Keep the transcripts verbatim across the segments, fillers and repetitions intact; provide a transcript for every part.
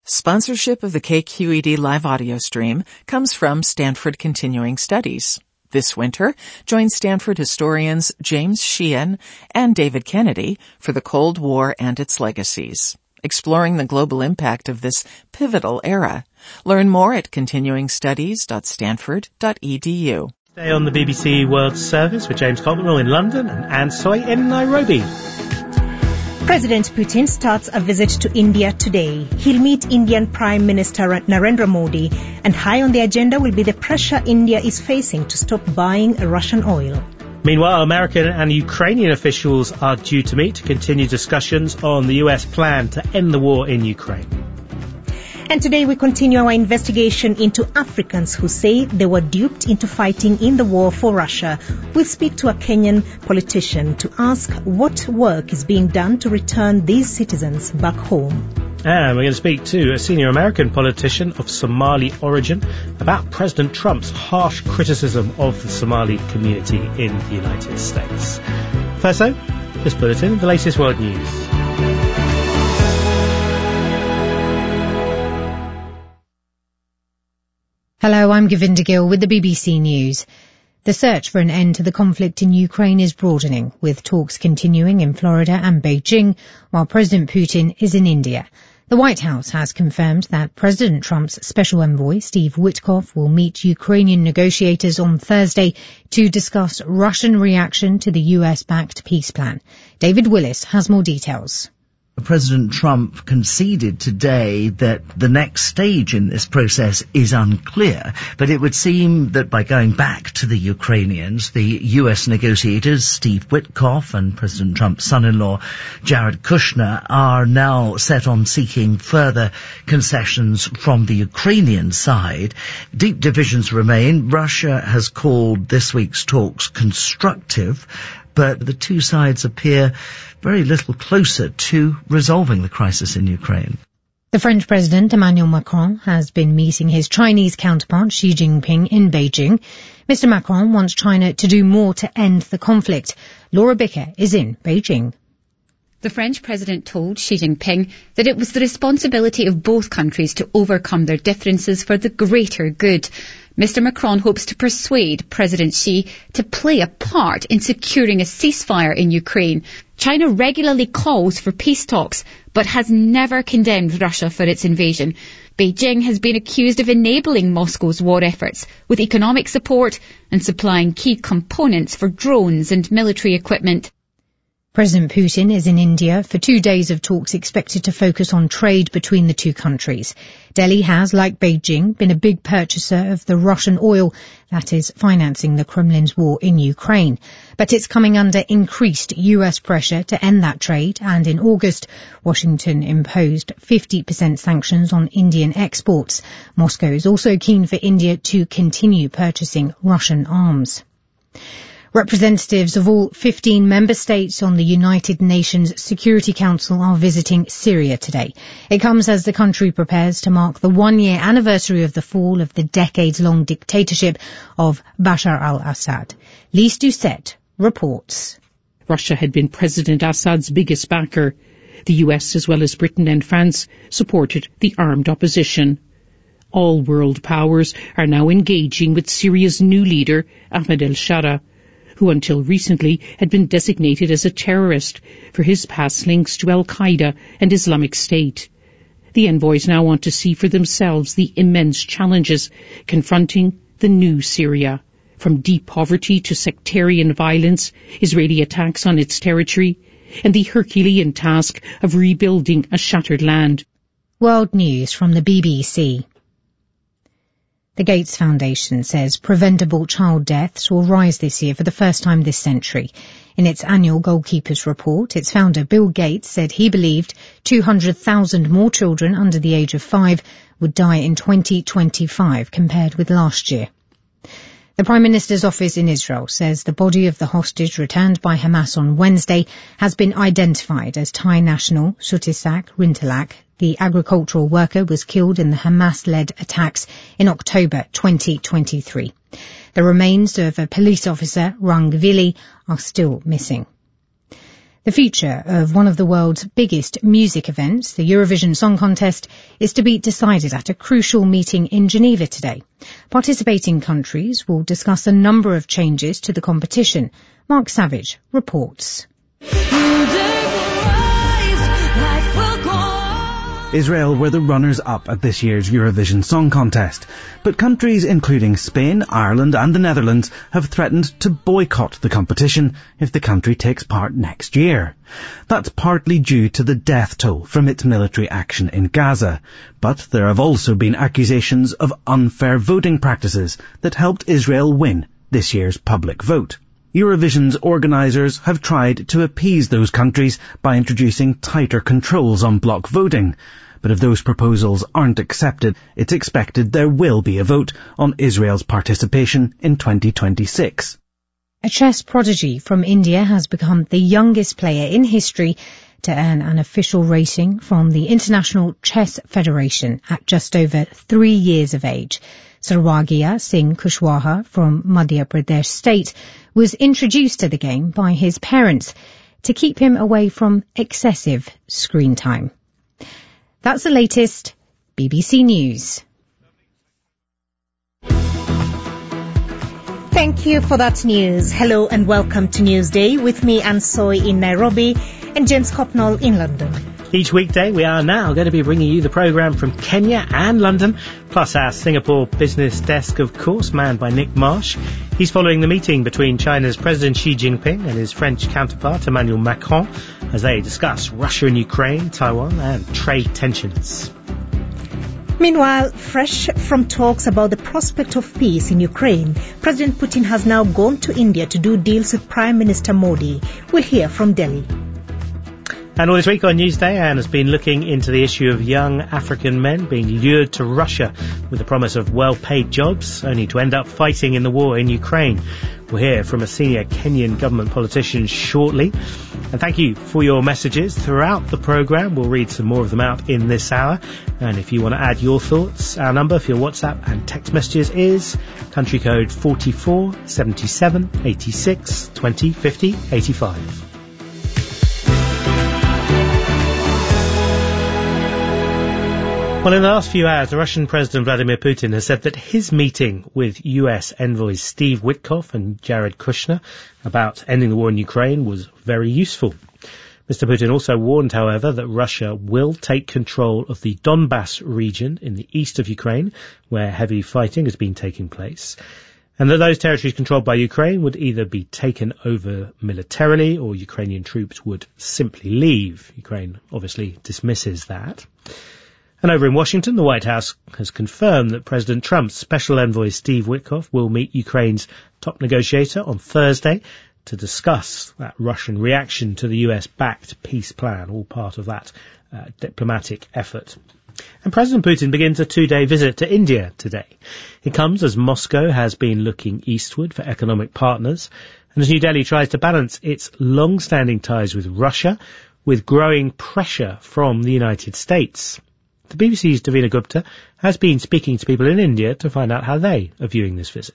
Sponsorship of the K Q E D live audio stream comes from Stanford Continuing Studies. This winter, join Stanford historians James Sheehan and David Kennedy for the Cold War and its legacies, exploring the global impact of this pivotal era. Learn more at continuing studies dot stanford dot e d u. Stay on the B B C World Service with James Cotterill in London and Anne Soy in Nairobi. President Putin starts a visit to India today. He'll meet Indian Prime Minister Narendra Modi, and high on the agenda will be the pressure India is facing to stop buying Russian oil. Meanwhile, American and Ukrainian officials are due to meet to continue discussions on the U S plan to end the war in Ukraine. And today we continue our investigation into Africans who say they were duped into fighting in the war for Russia. We'll speak to a Kenyan politician to ask what work is being done to return these citizens back home. And we're going to speak to a senior American politician of Somali origin about President Trump's harsh criticism of the Somali community in the United States. First though, this bulletin, the latest world news. Hello, I'm Govinda Gill with the B B C News. The search for an end to the conflict in Ukraine is broadening, with talks continuing in Florida and Beijing, while President Putin is in India. The White House has confirmed that President Trump's special envoy, Steve Witkoff, will meet Ukrainian negotiators on Thursday to discuss Russian reaction to the U S-backed peace plan. David Willis has more details. President Trump conceded today that the next stage in this process is unclear, but it would seem that by going back to the Ukrainians, the U S negotiators, Steve Witkoff and President Trump's son-in-law, Jared Kushner, are now set on seeking further concessions from the Ukrainian side. Deep divisions remain. Russia has called this week's talks constructive, but the two sides appear very little closer to resolving the crisis in Ukraine. The French President Emmanuel Macron has been meeting his Chinese counterpart Xi Jinping in Beijing. Mister Macron wants China to do more to end the conflict. Laura Bicker is in Beijing. The French president told Xi Jinping that it was the responsibility of both countries to overcome their differences for the greater good. Mister Macron hopes to persuade President Xi to play a part in securing a ceasefire in Ukraine. China regularly calls for peace talks, but has never condemned Russia for its invasion. Beijing has been accused of enabling Moscow's war efforts with economic support and supplying key components for drones and military equipment. President Putin is in India for two days of talks expected to focus on trade between the two countries. Delhi has, like Beijing, been a big purchaser of the Russian oil that is financing the Kremlin's war in Ukraine. But it's coming under increased U S pressure to end that trade, and in August, Washington imposed fifty percent sanctions on Indian exports. Moscow is also keen for India to continue purchasing Russian arms. Representatives of all fifteen member states on the United Nations Security Council are visiting Syria today. It comes as the country prepares to mark the one-year anniversary of the fall of the decades-long dictatorship of Bashar al-Assad. Lise Doucette reports. Russia had been President Assad's biggest backer. The U S, as well as Britain and France, supported the armed opposition. All world powers are now engaging with Syria's new leader, Ahmed al-Shara, who until recently had been designated as a terrorist for his past links to Al-Qaeda and Islamic State. The envoys now want to see for themselves the immense challenges confronting the new Syria, from deep poverty to sectarian violence, Israeli attacks on its territory, and the Herculean task of rebuilding a shattered land. World News from the B B C. The Gates Foundation says preventable child deaths will rise this year for the first time this century. In its annual Goalkeepers report, its founder Bill Gates said he believed two hundred thousand more children under the age of five would die in twenty twenty-five compared with last year. The Prime Minister's office in Israel says the body of the hostage returned by Hamas on Wednesday has been identified as Thai national Sutisak Rintalak. The agricultural worker was killed in the Hamas-led attacks in October twenty twenty-three. The remains of a police officer, Rang Vili, are still missing. The The future of one of the world's biggest music events, the Eurovision Song Contest, is to be decided at a crucial meeting in Geneva today. Participating countries will discuss a number of changes to the competition. Mark Savage reports. Israel were the runners-up at this year's Eurovision Song Contest, but countries including Spain, Ireland and the Netherlands have threatened to boycott the competition if the country takes part next year. That's partly due to the death toll from its military action in Gaza, but there have also been accusations of unfair voting practices that helped Israel win this year's public vote. Eurovision's organisers have tried to appease those countries by introducing tighter controls on block voting. But if those proposals aren't accepted, it's expected there will be a vote on Israel's participation in twenty twenty-six. A chess prodigy from India has become the youngest player in history to earn an official rating from the International Chess Federation at just over three years of age. Sarwagya Singh Kushwaha from Madhya Pradesh state was introduced to the game by his parents to keep him away from excessive screen time. That's the latest. B B C News. Thank you for that news. Hello and welcome to Newsday with me, Ann Soy in Nairobi and James Copnall in London. Each weekday we are now going to be bringing you the programme from Kenya and London, plus our Singapore business desk, of course, manned by Nick Marsh. He's following the meeting between China's President Xi Jinping and his French counterpart Emmanuel Macron as they discuss Russia and Ukraine, Taiwan and trade tensions. Meanwhile, fresh from talks about the prospect of peace in Ukraine, President Putin has now gone to India to do deals with Prime Minister Modi. We'll hear from Delhi. And all this week on Newsday, Anne has been looking into the issue of young African men being lured to Russia with the promise of well-paid jobs, only to end up fighting in the war in Ukraine. We'll hear from a senior Kenyan government politician shortly. And thank you for your messages throughout the programme. We'll read some more of them out in this hour. And if you want to add your thoughts, our number for your WhatsApp and text messages is country code forty-four seventy-seven eighty-six twenty fifty eighty-five. Well, in the last few hours, the Russian President Vladimir Putin has said that his meeting with U S envoys Steve Witkoff and Jared Kushner about ending the war in Ukraine was very useful. Mister Putin also warned, however, that Russia will take control of the Donbass region in the east of Ukraine, where heavy fighting has been taking place, and that those territories controlled by Ukraine would either be taken over militarily or Ukrainian troops would simply leave. Ukraine obviously dismisses that. And over in Washington, the White House has confirmed that President Trump's special envoy Steve Witkoff will meet Ukraine's top negotiator on Thursday to discuss that Russian reaction to the U S-backed peace plan, all part of that uh, diplomatic effort. And President Putin begins a two-day visit to India today. It comes as Moscow has been looking eastward for economic partners, and as New Delhi tries to balance its long-standing ties with Russia with growing pressure from the United States. The B B C's Davina Gupta has been speaking to people in India to find out how they are viewing this visit.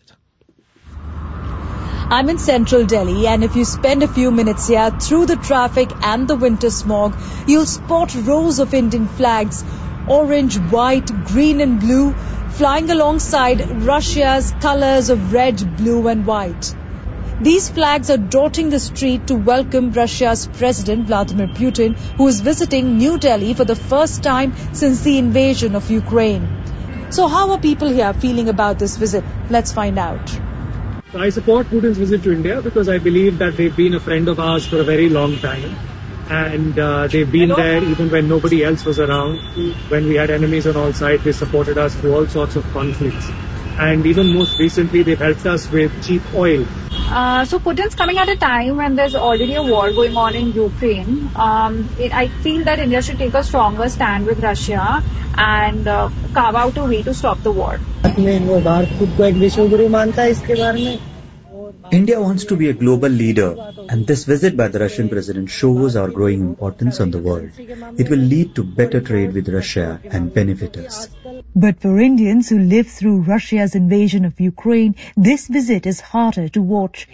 I'm in central Delhi, and if you spend a few minutes here through the traffic and the winter smog, you'll spot rows of Indian flags, orange, white, green and blue, flying alongside Russia's colors of red, blue and white. These flags are dotting the street to welcome Russia's President Vladimir Putin, who is visiting New Delhi for the first time since the invasion of Ukraine. So how are people here feeling about this visit? Let's find out. I support Putin's visit to India because I believe that they've been a friend of ours for a very long time. And uh, they've been there even when nobody else was around. When we had enemies on all sides, they supported us through all sorts of conflicts. And even most recently, they've helped us with cheap oil. Uh, so Putin's coming at a time when there's already a war going on in Ukraine. Um, it, I feel that India should take a stronger stand with Russia and uh, carve out a way to stop the war. India wants to be a global leader, and this visit by the Russian president shows our growing importance on the world. It will lead to better trade with Russia and benefit us. But for Indians who lived through Russia's invasion of Ukraine, this visit is harder to watch.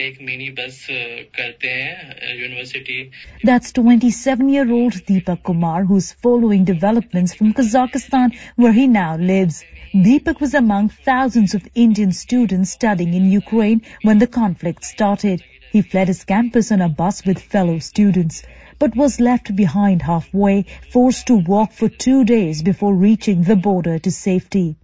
That's twenty-seven-year-old Deepak Kumar, who's following developments from Kazakhstan, where he now lives. Deepak was among thousands of Indian students studying in Ukraine when the conflict started. He fled his campus on a bus with fellow students, but was left behind halfway, forced to walk for two days before reaching the border to safety.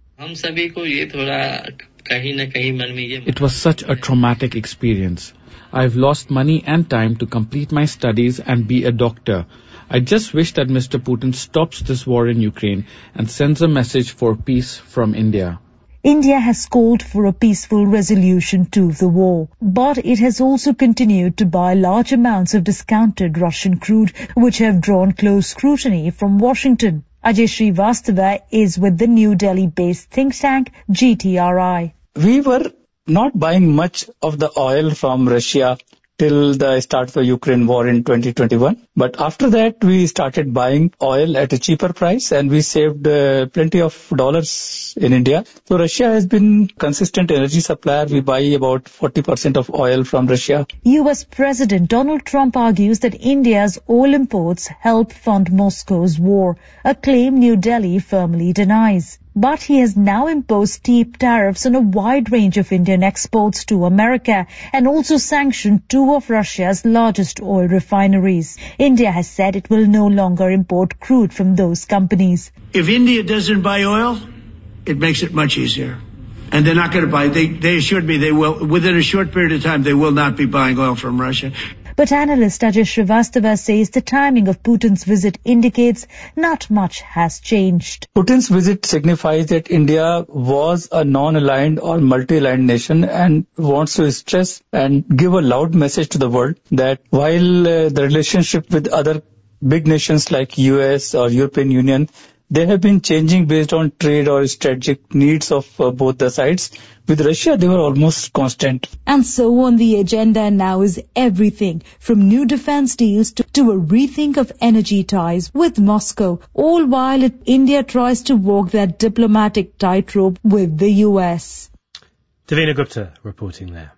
It was such a traumatic experience. I've lost money and time to complete my studies and be a doctor. I just wish that Mister Putin stops this war in Ukraine and sends a message for peace from India. India has called for a peaceful resolution to the war, but it has also continued to buy large amounts of discounted Russian crude, which have drawn close scrutiny from Washington. Ajay Srivastava is with the New Delhi-based think tank G T R I. We were not buying much of the oil from Russia till the start of the Ukraine war in twenty twenty-one. But after that, we started buying oil at a cheaper price and we saved uh, plenty of dollars in India. So Russia has been consistent energy supplier. We buy about forty percent of oil from Russia. U S President Donald Trump argues that India's oil imports help fund Moscow's war, a claim New Delhi firmly denies. But he has now imposed steep tariffs on a wide range of Indian exports to America and also sanctioned two of Russia's largest oil refineries. India has said it will no longer import crude from those companies. If India doesn't buy oil, it makes it much easier. And they're not going to buy. They, they assured me they will, within a short period of time, they will not be buying oil from Russia. But analyst Ajay Srivastava says the timing of Putin's visit indicates not much has changed. Putin's visit signifies that India was a non-aligned or multi-aligned nation and wants to stress and give a loud message to the world that while uh, the relationship with other big nations like U S or European Union, they have been changing based on trade or strategic needs of uh, both the sides. With Russia, they were almost constant. And so on the agenda now is everything from new defense deals to, to a rethink of energy ties with Moscow, all while it, India tries to walk that diplomatic tightrope with the U S. Davina Gupta reporting there.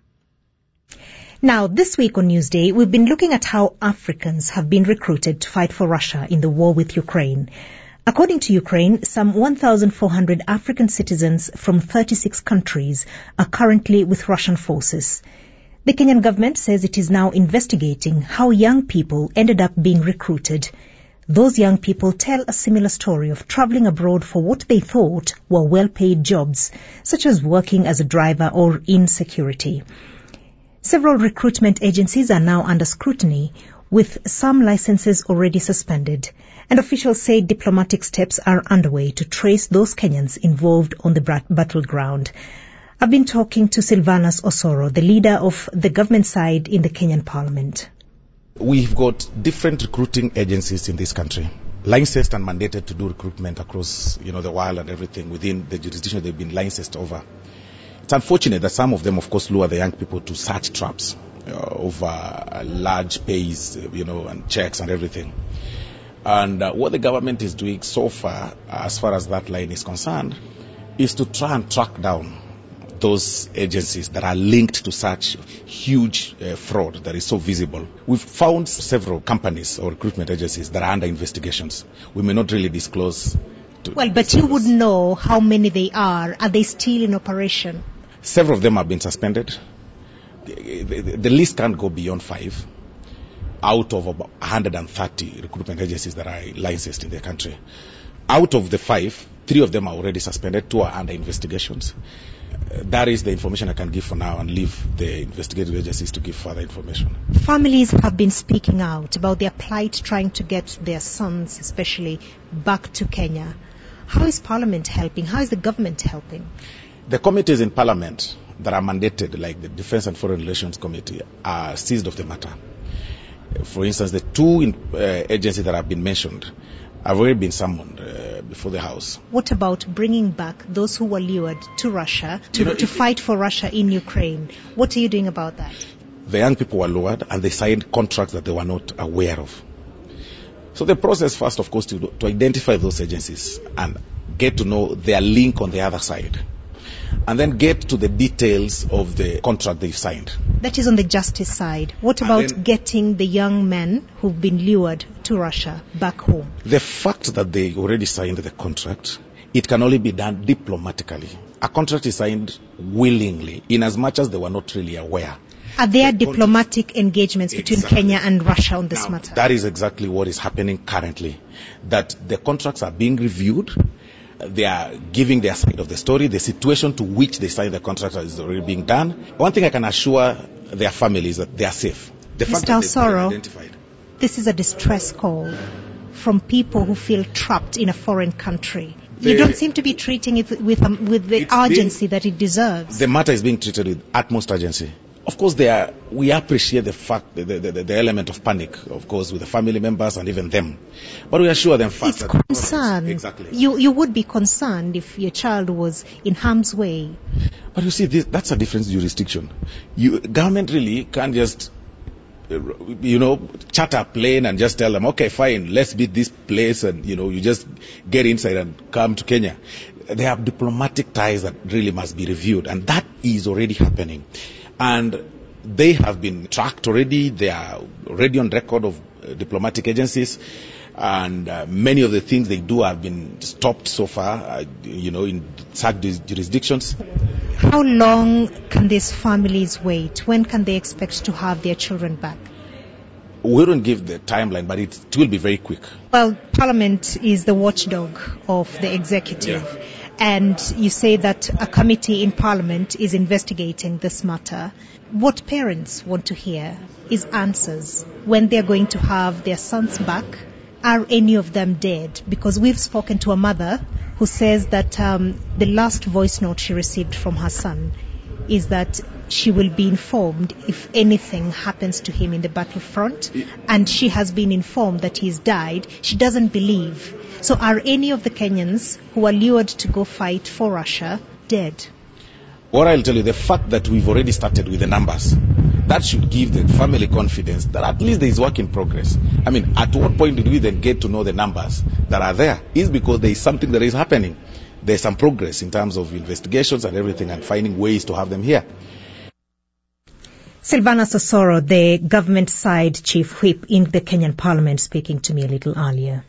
Now, this week on Newsday, we've been looking at how Africans have been recruited to fight for Russia in the war with Ukraine. According to Ukraine, some one thousand four hundred African citizens from thirty-six countries are currently with Russian forces. The Kenyan government says it is now investigating how young people ended up being recruited. Those young people tell a similar story of traveling abroad for what they thought were well-paid jobs, such as working as a driver or in security. Several recruitment agencies are now under scrutiny, with some licenses already suspended. And officials say diplomatic steps are underway to trace those Kenyans involved on the battleground. I've been talking to Silvanus Osoro, the leader of the government side in the Kenyan parliament. We've got different recruiting agencies in this country, licensed and mandated to do recruitment across, you know, the world and everything within the jurisdiction they've been licensed over. It's unfortunate that some of them, of course, lure the young people to such traps uh, over uh, large pays, you know, and checks and everything. And uh, what the government is doing so far, as far as that line is concerned, is to try and track down those agencies that are linked to such huge uh, fraud that is so visible. We've found several companies or recruitment agencies that are under investigations. We may not really disclose. To well, but you would know how many they are. Are they still in operation? Several of them have been suspended. The, the, the list can't go beyond five out of about one hundred thirty recruitment agencies that are licensed in the country. Out of the five, three of them are already suspended, two are under investigations. Uh, that is the information I can give for now and leave the investigative agencies to give further information. Families have been speaking out about their plight trying to get their sons, especially, back to Kenya. How is Parliament helping? How is the government helping? The committees in Parliament that are mandated, like the Defence and Foreign Relations Committee, are seized of the matter. For instance, the two in, uh, agencies that have been mentioned have already been summoned uh, before the House. What about bringing back those who were lured to Russia to, you know, to fight for Russia in Ukraine? What are you doing about that? The young people were lured and they signed contracts that they were not aware of. So the process first, of course, to, to identify those agencies and get to know their link on the other side. And then get to the details of the contract they've signed. That is on the justice side. What about then, getting the young men who've been lured to Russia back home? The fact that they already signed the contract, it can only be done diplomatically. A contract is signed willingly, in as much as they were not really aware. Are there the diplomatic contract, engagements between exactly. Kenya and Russia on this now, matter? That is exactly what is happening currently. That the contracts are being reviewed. They are giving their side of the story. The situation to which they signed the contract is already being done. One thing I can assure their families that they are safe. The Mister Osoro, this is a distress call from people who feel trapped in a foreign country. The, you don't seem to be treating it with, um, with the urgency being, that it deserves. The matter is being treated with utmost urgency. Of course, they are, we appreciate the fact, the, the, the, the element of panic, of course, with the family members and even them. But we assure them first it's that... concern. Exactly. You, you would be concerned if your child was in harm's way. But you see, this, that's a different jurisdiction. You, government really can't just, you know, charter a plane and just tell them, okay, fine, let's beat this place and, you know, you just get inside and come to Kenya. They have diplomatic ties that really must be reviewed, and that is already happening. And they have been tracked already. They are already on record of uh, diplomatic agencies. And uh, many of the things they do have been stopped so far, uh, you know, in such jurisdictions. How long can these families wait? When can they expect to have their children back? We don't give the timeline, but it, it will be very quick. Well, Parliament is the watchdog of the executive. Yeah. And you say that a committee in Parliament is investigating this matter. What parents want to hear is answers. When they're going to have their sons back, are any of them dead? Because we've spoken to a mother who says that um, the last voice note she received from her son is that she will be informed if anything happens to him in the battlefront, and she has been informed that he's died. She doesn't believe. So are any of the Kenyans who are lured to go fight for Russia dead? What I'll tell you, the fact that we've already started with the numbers, that should give the family confidence that at least there is work in progress. I mean, at what point did we then get to know the numbers that are there? It's because there is something that is happening. There's some progress in terms of investigations and everything and finding ways to have them here. Silvanus Osoro, the government side chief whip in the Kenyan Parliament, speaking to me a little earlier.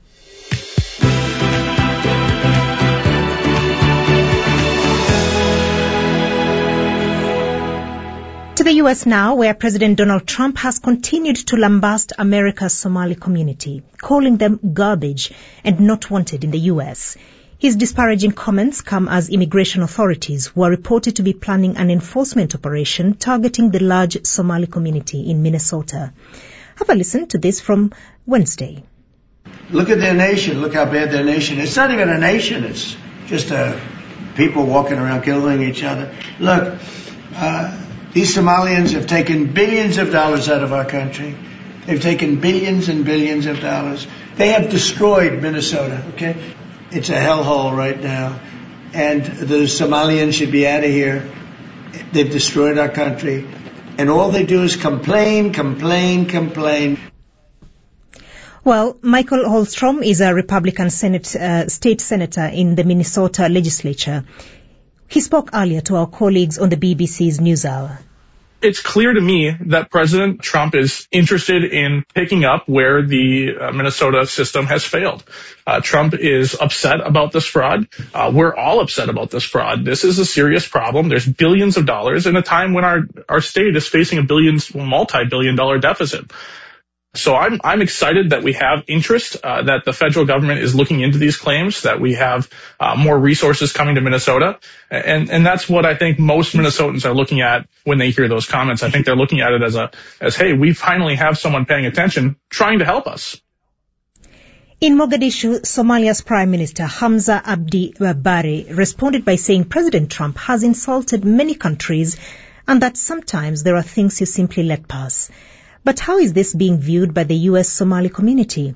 To the U S now, where President Donald Trump has continued to lambast America's Somali community, calling them garbage and not wanted in the U S. His disparaging comments come as immigration authorities were reported to be planning an enforcement operation targeting the large Somali community in Minnesota. Have a listen to this from Wednesday. Look at their nation. Look how bad their nation is. It's not even a nation. It's just a people walking around killing each other. Look, uh, these Somalians have taken billions of dollars out of our country. They've taken billions and billions of dollars. They have destroyed Minnesota, okay? It's a hellhole right now. And the Somalians should be out of here. They've destroyed our country. And all they do is complain, complain, complain. Well, Michael Holstrom is a Republican Senate, uh, state senator in the Minnesota legislature. He spoke earlier to our colleagues on the B B C's NewsHour. It's clear to me that President Trump is interested in picking up where the uh, Minnesota system has failed. Uh, Trump is upset about this fraud. Uh, we're all upset about this fraud. This is a serious problem. There's billions of dollars in a time when our, our state is facing a billions, multi-billion dollar deficit. So I'm I'm excited that we have interest, uh, that the federal government is looking into these claims, that we have uh, more resources coming to Minnesota. And and that's what I think most Minnesotans are looking at when they hear those comments. I think they're looking at it as a as, hey, we finally have someone paying attention, trying to help us. In Mogadishu, Somalia's Prime Minister Hamza Abdi Barre responded by saying President Trump has insulted many countries and that sometimes there are things you simply let pass. But how is this being viewed by the U S Somali community?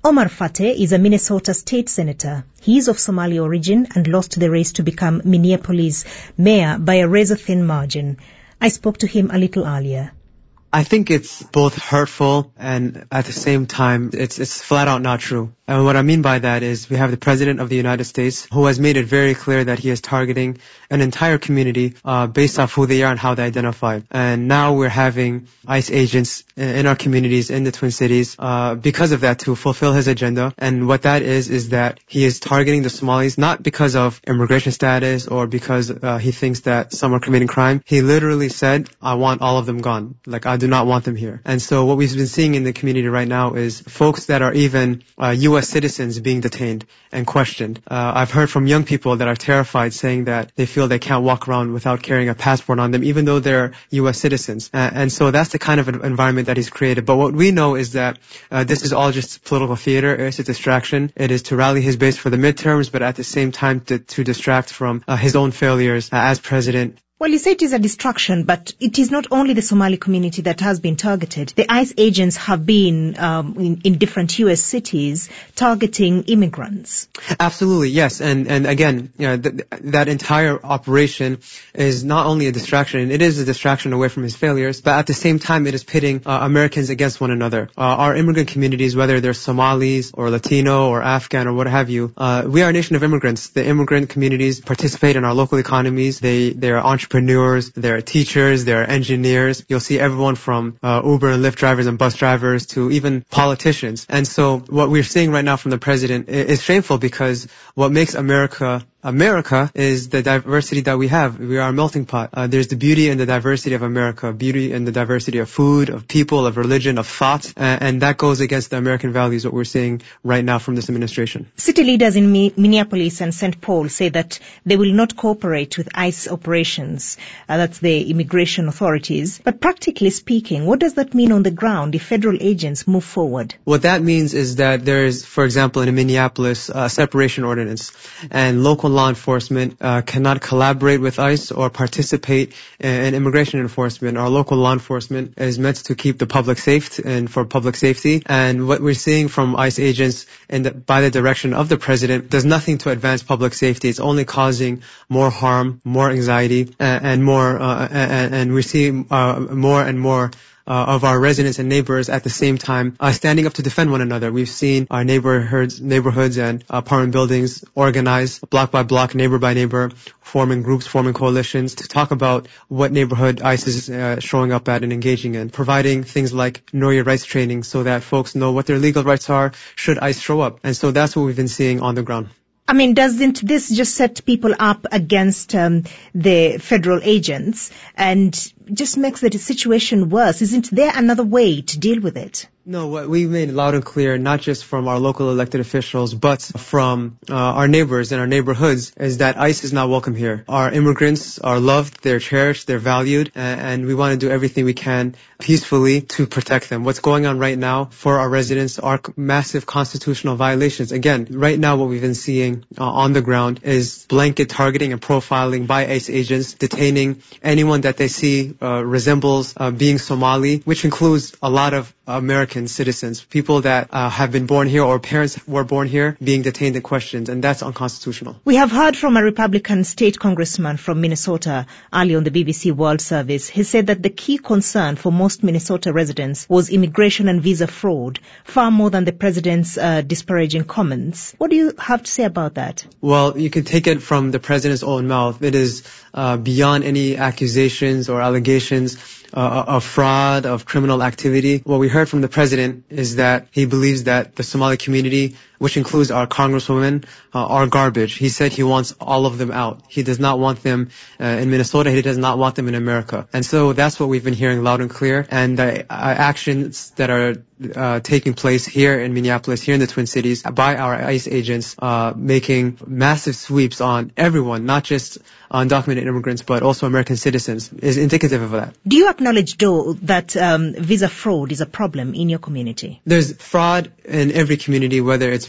Omar Fateh is a Minnesota state senator. He is of Somali origin and lost the race to become Minneapolis mayor by a razor-thin margin. I spoke to him a little earlier. I think it's both hurtful and at the same time it's it's flat out not true. And what I mean by that is we have the President of the United States who has made it very clear that he is targeting an entire community uh, based off who they are and how they identify. And now we're having ICE agents in our communities in the Twin Cities uh, because of that to fulfill his agenda. And what that is is that he is targeting the Somalis not because of immigration status or because uh, he thinks that some are committing crime. He literally said, I want all of them gone. Like, I do not want them here. And so what we've been seeing in the community right now is folks that are even uh, U S citizens being detained and questioned. Uh, I've heard from young people that are terrified saying that they feel they can't walk around without carrying a passport on them even though they're U S citizens. Uh, and so that's the kind of environment that he's created. But what we know is that uh, this is all just political theater. It's a distraction. It is to rally his base for the midterms, but at the same time to, to distract from uh, his own failures uh, as president. Well, you say it is a distraction, but it is not only the Somali community that has been targeted. The ICE agents have been um, in, in different U S cities targeting immigrants. Absolutely, yes. And and again, you know, th- that entire operation is not only a distraction, it is a distraction away from his failures, but at the same time it is pitting uh, Americans against one another. Uh, our immigrant communities, whether they're Somalis or Latino or Afghan or what have you, uh, we are a nation of immigrants. The immigrant communities participate in our local economies. They, they are entrepreneurs. Entrepreneurs, there are teachers, there are engineers. You'll see everyone from uh, Uber and Lyft drivers and bus drivers to even politicians. And so what we're seeing right now from the president is shameful because what makes America America is the diversity that we have. We are a melting pot. Uh, there's the beauty and the diversity of America, beauty and the diversity of food, of people, of religion, of thought, uh, and that goes against the American values, what we're seeing right now from this administration. City leaders in Mi- Minneapolis and Saint Paul say that they will not cooperate with ICE operations. Uh, that's the immigration authorities. But practically speaking, what does that mean on the ground if federal agents move forward? What that means is that there is, for example, in Minneapolis, a separation ordinance, and local law enforcement uh, cannot collaborate with ICE or participate in immigration enforcement. Our local law enforcement is meant to keep the public safe and for public safety. And what we're seeing from ICE agents in the, by the direction of the president does nothing to advance public safety. It's only causing more harm, more anxiety, and, and more. Uh, and, and we're seeing uh, more and more. Uh, of our residents and neighbors at the same time uh, standing up to defend one another. We've seen our neighborhoods, neighborhoods and apartment buildings organized block by block, neighbor by neighbor, forming groups, forming coalitions to talk about what neighborhood ICE is uh, showing up at and engaging in, providing things like know your rights training so that folks know what their legal rights are should ICE show up. And so that's what we've been seeing on the ground. I mean, doesn't this just set people up against um, the federal agents and just makes the situation worse? Isn't there another way to deal with it? No, what we've made loud and clear, not just from our local elected officials, but from uh, our neighbors and our neighborhoods, is that ICE is not welcome here. Our immigrants are loved, they're cherished, they're valued, and we want to do everything we can peacefully to protect them. What's going on right now for our residents are massive constitutional violations. Again, right now what we've been seeing uh, on the ground is blanket targeting and profiling by ICE agents, detaining anyone that they see uh, resembles uh, being Somali, which includes a lot of American citizens, people that uh, have been born here or parents were born here being detained and questioned, and that's unconstitutional. We have heard from a Republican state congressman from Minnesota earlier on the B B C World Service. He said that the key concern for most Minnesota residents was immigration and visa fraud, far more than the president's uh, disparaging comments. What do you have to say about that? Well, you can take it from the president's own mouth. It is uh, beyond any accusations or allegations Uh, of fraud, of criminal activity. What we heard from the president is that he believes that the Somali community, which includes our congresswomen, uh, are garbage. He said he wants all of them out. He does not want them uh, in Minnesota. He does not want them in America. And so that's what we've been hearing loud and clear. And the uh, actions that are uh, taking place here in Minneapolis, here in the Twin Cities, by our ICE agents, uh, making massive sweeps on everyone, not just undocumented immigrants, but also American citizens, is indicative of that. Do you acknowledge, though, that um, visa fraud is a problem in your community? There's fraud in every community, whether it's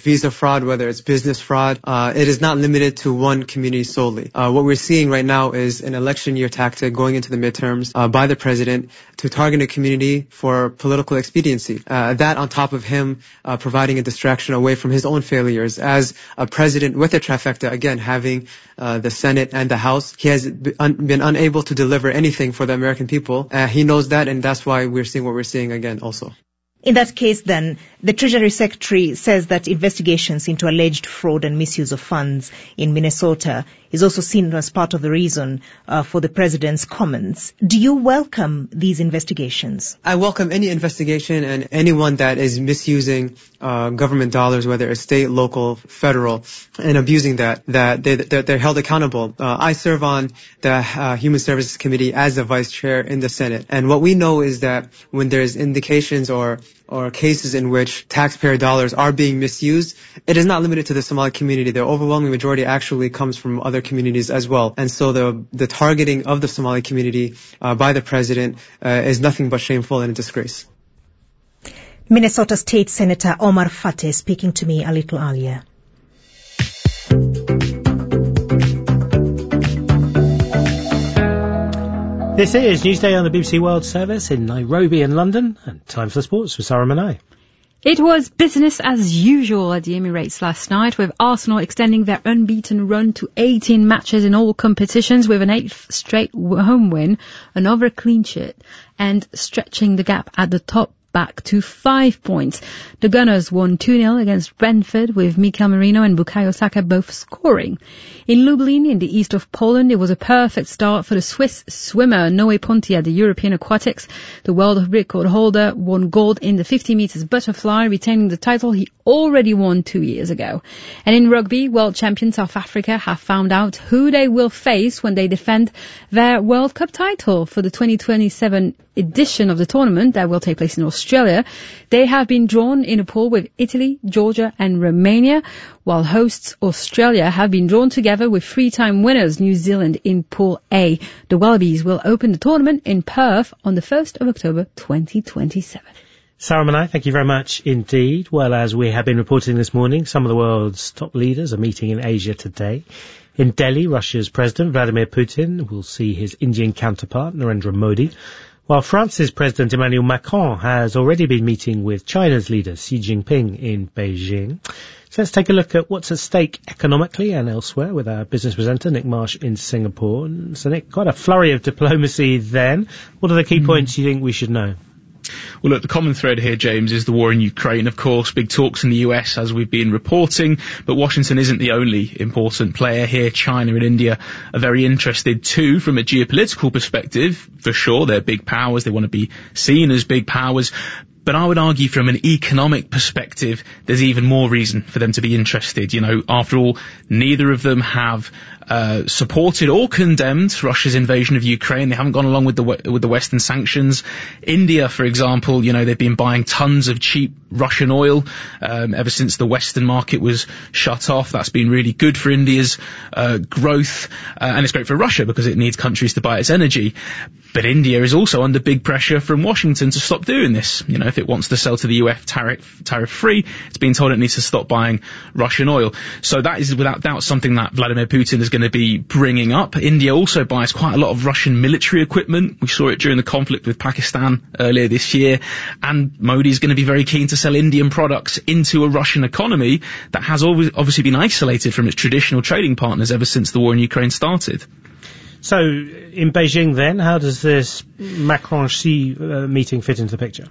visa fraud, whether it's business fraud, uh, it is not limited to one community solely. Uh, what we're seeing right now is an election year tactic going into the midterms uh, by the president to target a community for political expediency. Uh, that on top of him uh, providing a distraction away from his own failures as a president with a trifecta, again, having uh, the Senate and the House. He has been unable to deliver anything for the American people. Uh, he knows that, and that's why we're seeing what we're seeing again also. In that case, then, the Treasury Secretary says that investigations into alleged fraud and misuse of funds in Minnesota is also seen as part of the reason uh, for the president's comments. Do you welcome these investigations? I welcome any investigation and anyone that is misusing uh, government dollars, whether it's state, local, federal, and abusing that, that they, they're, they're held accountable. Uh, I serve on the uh, Human Services Committee as the vice chair in the Senate. And what we know is that when there's indications or or cases in which taxpayer dollars are being misused, it is not limited to the Somali community. The overwhelming majority actually comes from other communities as well. And so the the targeting of the Somali community uh, by the president uh, is nothing but shameful and a disgrace. Minnesota State Senator Omar Fateh speaking to me a little earlier. This is Newsday on the B B C World Service in Nairobi and London, and time for sports with Sarah Manai. It was business as usual at the Emirates last night, with Arsenal extending their unbeaten run to eighteen matches in all competitions with an eighth straight home win, another clean sheet, and stretching the gap at the top back to five points. The Gunners won two nil against Brentford, with Mikel Merino and Bukayo Saka both scoring. In Lublin, in the east of Poland, it was a perfect start for the Swiss swimmer Noé Ponty at the European Aquatics. The world record holder won gold in the fifty metres butterfly, retaining the title he already won two years ago. And in rugby, world champion South Africa have found out who they will face when they defend their World Cup title for the twenty twenty-seven edition of the tournament that will take place in Australia. They have been drawn in a pool with Italy, Georgia and Romania, while hosts Australia have been drawn together with three-time winners New Zealand in Pool A. The Wallabies will open the tournament in Perth on the first of October twenty twenty-seven. Sarah Manai, thank you very much indeed. Well, as we have been reporting this morning, some of the world's top leaders are meeting in Asia today. In Delhi, Russia's President Vladimir Putin will see his Indian counterpart Narendra Modi, while France's President Emmanuel Macron has already been meeting with China's leader Xi Jinping in Beijing. So let's take a look at what's at stake economically and elsewhere with our business presenter Nick Marsh in Singapore. So Nick, quite a flurry of diplomacy then. What are the key mm. points you think we should know? Well, look, the common thread here, James, is the war in Ukraine, of course. Big talks in the U S, as we've been reporting. But Washington isn't the only important player here. China and India are very interested too from a geopolitical perspective. For sure, they're big powers. They want to be seen as big powers. But I would argue from an economic perspective, there's even more reason for them to be interested. You know, after all, neither of them have uh, supported or condemned Russia's invasion of Ukraine. They haven't gone along with the with the Western sanctions. India, for example, you know, they've been buying tons of cheap Russian oil um, ever since the Western market was shut off. That's been really good for India's uh, growth, uh, and it's great for Russia because it needs countries to buy its energy. But India is also under big pressure from Washington to stop doing this. You know, if it wants to sell to the U S tariff, tariff free, it's being told it needs to stop buying Russian oil. So that is without doubt something that Vladimir Putin is going to be bringing up. India also buys quite a lot of Russian military equipment. We saw it during the conflict with Pakistan earlier this year. And Modi is going to be very keen to sell Indian products into a Russian economy that has always obviously been isolated from its traditional trading partners ever since the war in Ukraine started. So, in Beijing then, how does this Macron-Xi uh, meeting fit into the picture?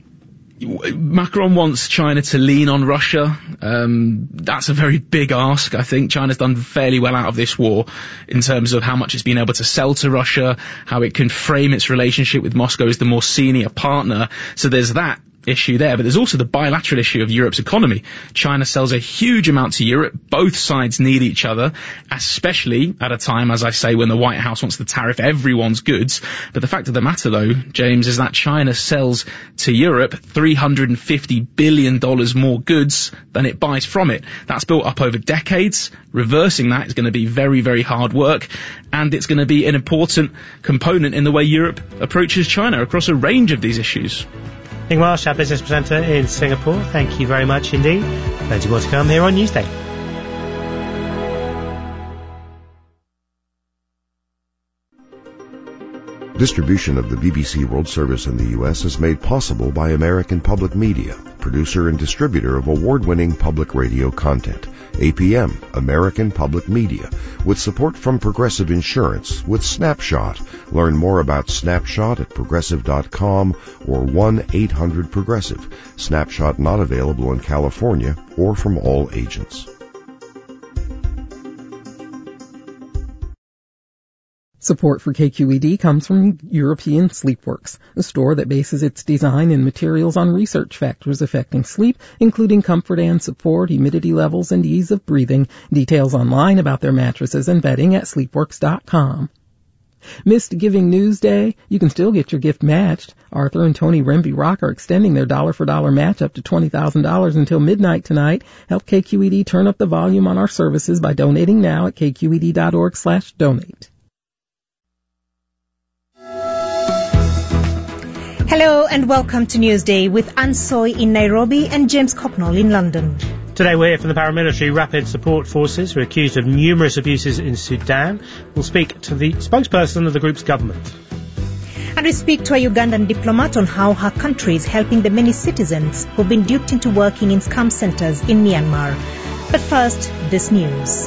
Macron wants China to lean on Russia. Um, that's a very big ask. I think China's done fairly well out of this war in terms of how much it's been able to sell to Russia, how it can frame its relationship with Moscow as the more senior partner. So there's that issue there, but there's also the bilateral issue of Europe's economy. China sells a huge amount to Europe. Both sides need each other, especially at a time, as I say, when the White House wants to tariff everyone's goods. But the fact of the matter, though, James, is that China sells to Europe three hundred fifty billion dollars more goods than it buys from it. That's built up over decades. Reversing that is going to be very, very hard work, and it's going to be an important component in the way Europe approaches China across a range of these issues. Ning Marsh, our business presenter in Singapore. Thank you very much indeed. Plenty more to come here on Newsday. Distribution of the B B C World Service in the U S is made possible by American Public Media, producer and distributor of award-winning public radio content. A P M, American Public Media, with support from Progressive Insurance with Snapshot. Learn more about Snapshot at progressive dot com or one eight hundred progressive. Snapshot not available in California or from all agents. Support for K Q E D comes from European Sleepworks, a store that bases its design and materials on research factors affecting sleep, including comfort and support, humidity levels, and ease of breathing. Details online about their mattresses and bedding at sleepworks dot com. Missed Giving News Day? You can still get your gift matched. Arthur and Tony Remby Rock are extending their dollar-for-dollar match up to twenty thousand dollars until midnight tonight. Help K Q E D turn up the volume on our services by donating now at k q e d dot org slash donate. Hello and welcome to Newsday with Ann Soy in Nairobi and James Cocknell in London. Today we're here from the paramilitary Rapid Support Forces, who are accused of numerous abuses in Sudan. We'll speak to the spokesperson of the group's government. And we speak to a Ugandan diplomat on how her country is helping the many citizens who've been duped into working in scam centres in Myanmar. But first, this news.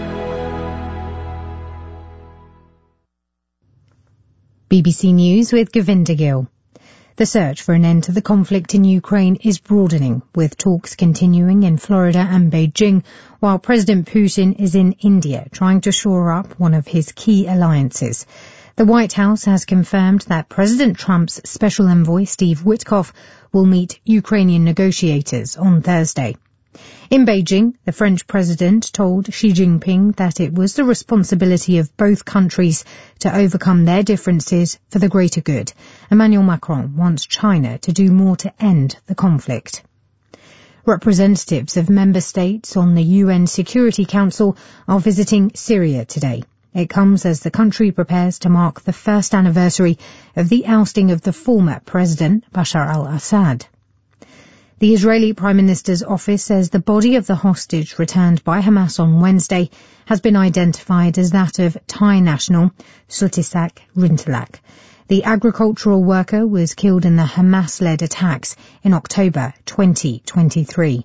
B B C News with Govinda Gill. The search for an end to the conflict in Ukraine is broadening, with talks continuing in Florida and Beijing, while President Putin is in India trying to shore up one of his key alliances. The White House has confirmed that President Trump's special envoy, Steve Witkoff, will meet Ukrainian negotiators on Thursday. In Beijing, the French president told Xi Jinping that it was the responsibility of both countries to overcome their differences for the greater good. Emmanuel Macron wants China to do more to end the conflict. Representatives of member states on the U N Security Council are visiting Syria today. It comes as the country prepares to mark the first anniversary of the ousting of the former president, Bashar al-Assad. The Israeli Prime Minister's office says the body of the hostage returned by Hamas on Wednesday has been identified as that of Thai national Sutisak Rintalak. The agricultural worker was killed in the Hamas-led attacks in October twenty twenty-three.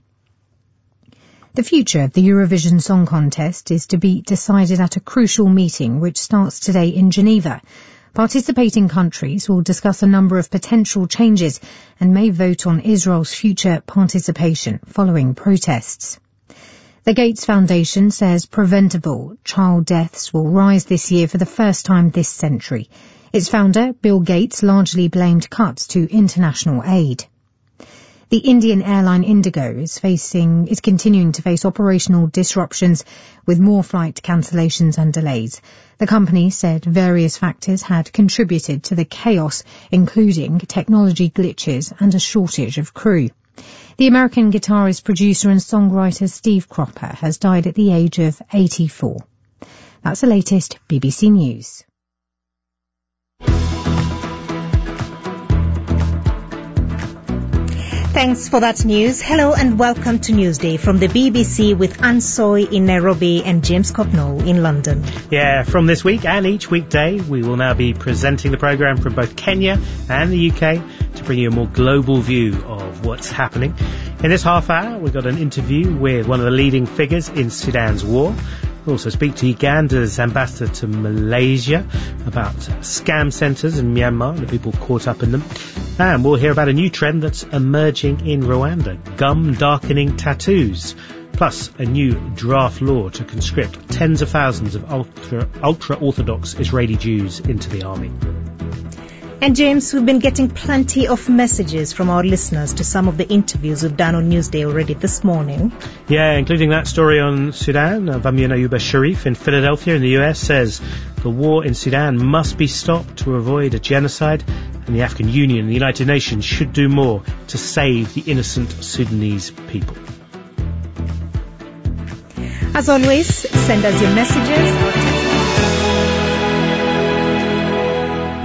The future of the Eurovision Song Contest is to be decided at a crucial meeting which starts today in Geneva. Participating countries will discuss a number of potential changes and may vote on Israel's future participation following protests. The Gates Foundation says preventable child deaths will rise this year for the first time this century. Its founder, Bill Gates, largely blamed cuts to international aid. The Indian airline Indigo is facing, is continuing to face operational disruptions with more flight cancellations and delays. The company said various factors had contributed to the chaos, including technology glitches and a shortage of crew. The American guitarist, producer and songwriter Steve Cropper has died at the age of eighty-four. That's the latest B B C News. Thanks for that news. Hello and welcome to Newsday from the B B C with Ann Soy in Nairobi and James Cocknell in London. Yeah, from this week and each weekday, we will now be presenting the programme from both Kenya and the U K to bring you a more global view of what's happening. In this half hour, we've got an interview with one of the leading figures in Sudan's war. We'll also speak to Uganda's ambassador to Malaysia about scam centres in Myanmar and the people caught up in them. And we'll hear about a new trend that's emerging in Rwanda, gum-darkening tattoos, plus a new draft law to conscript tens of thousands of ultra, ultra-Orthodox Israeli Jews into the army. And James, we've been getting plenty of messages from our listeners to some of the interviews we've done on Newsday already this morning. Yeah, including that story on Sudan. Uh, Vamia Ayuba Sharif in Philadelphia in the U S says the war in Sudan must be stopped to avoid a genocide, and the African Union and the United Nations should do more to save the innocent Sudanese people. As always, send us your messages.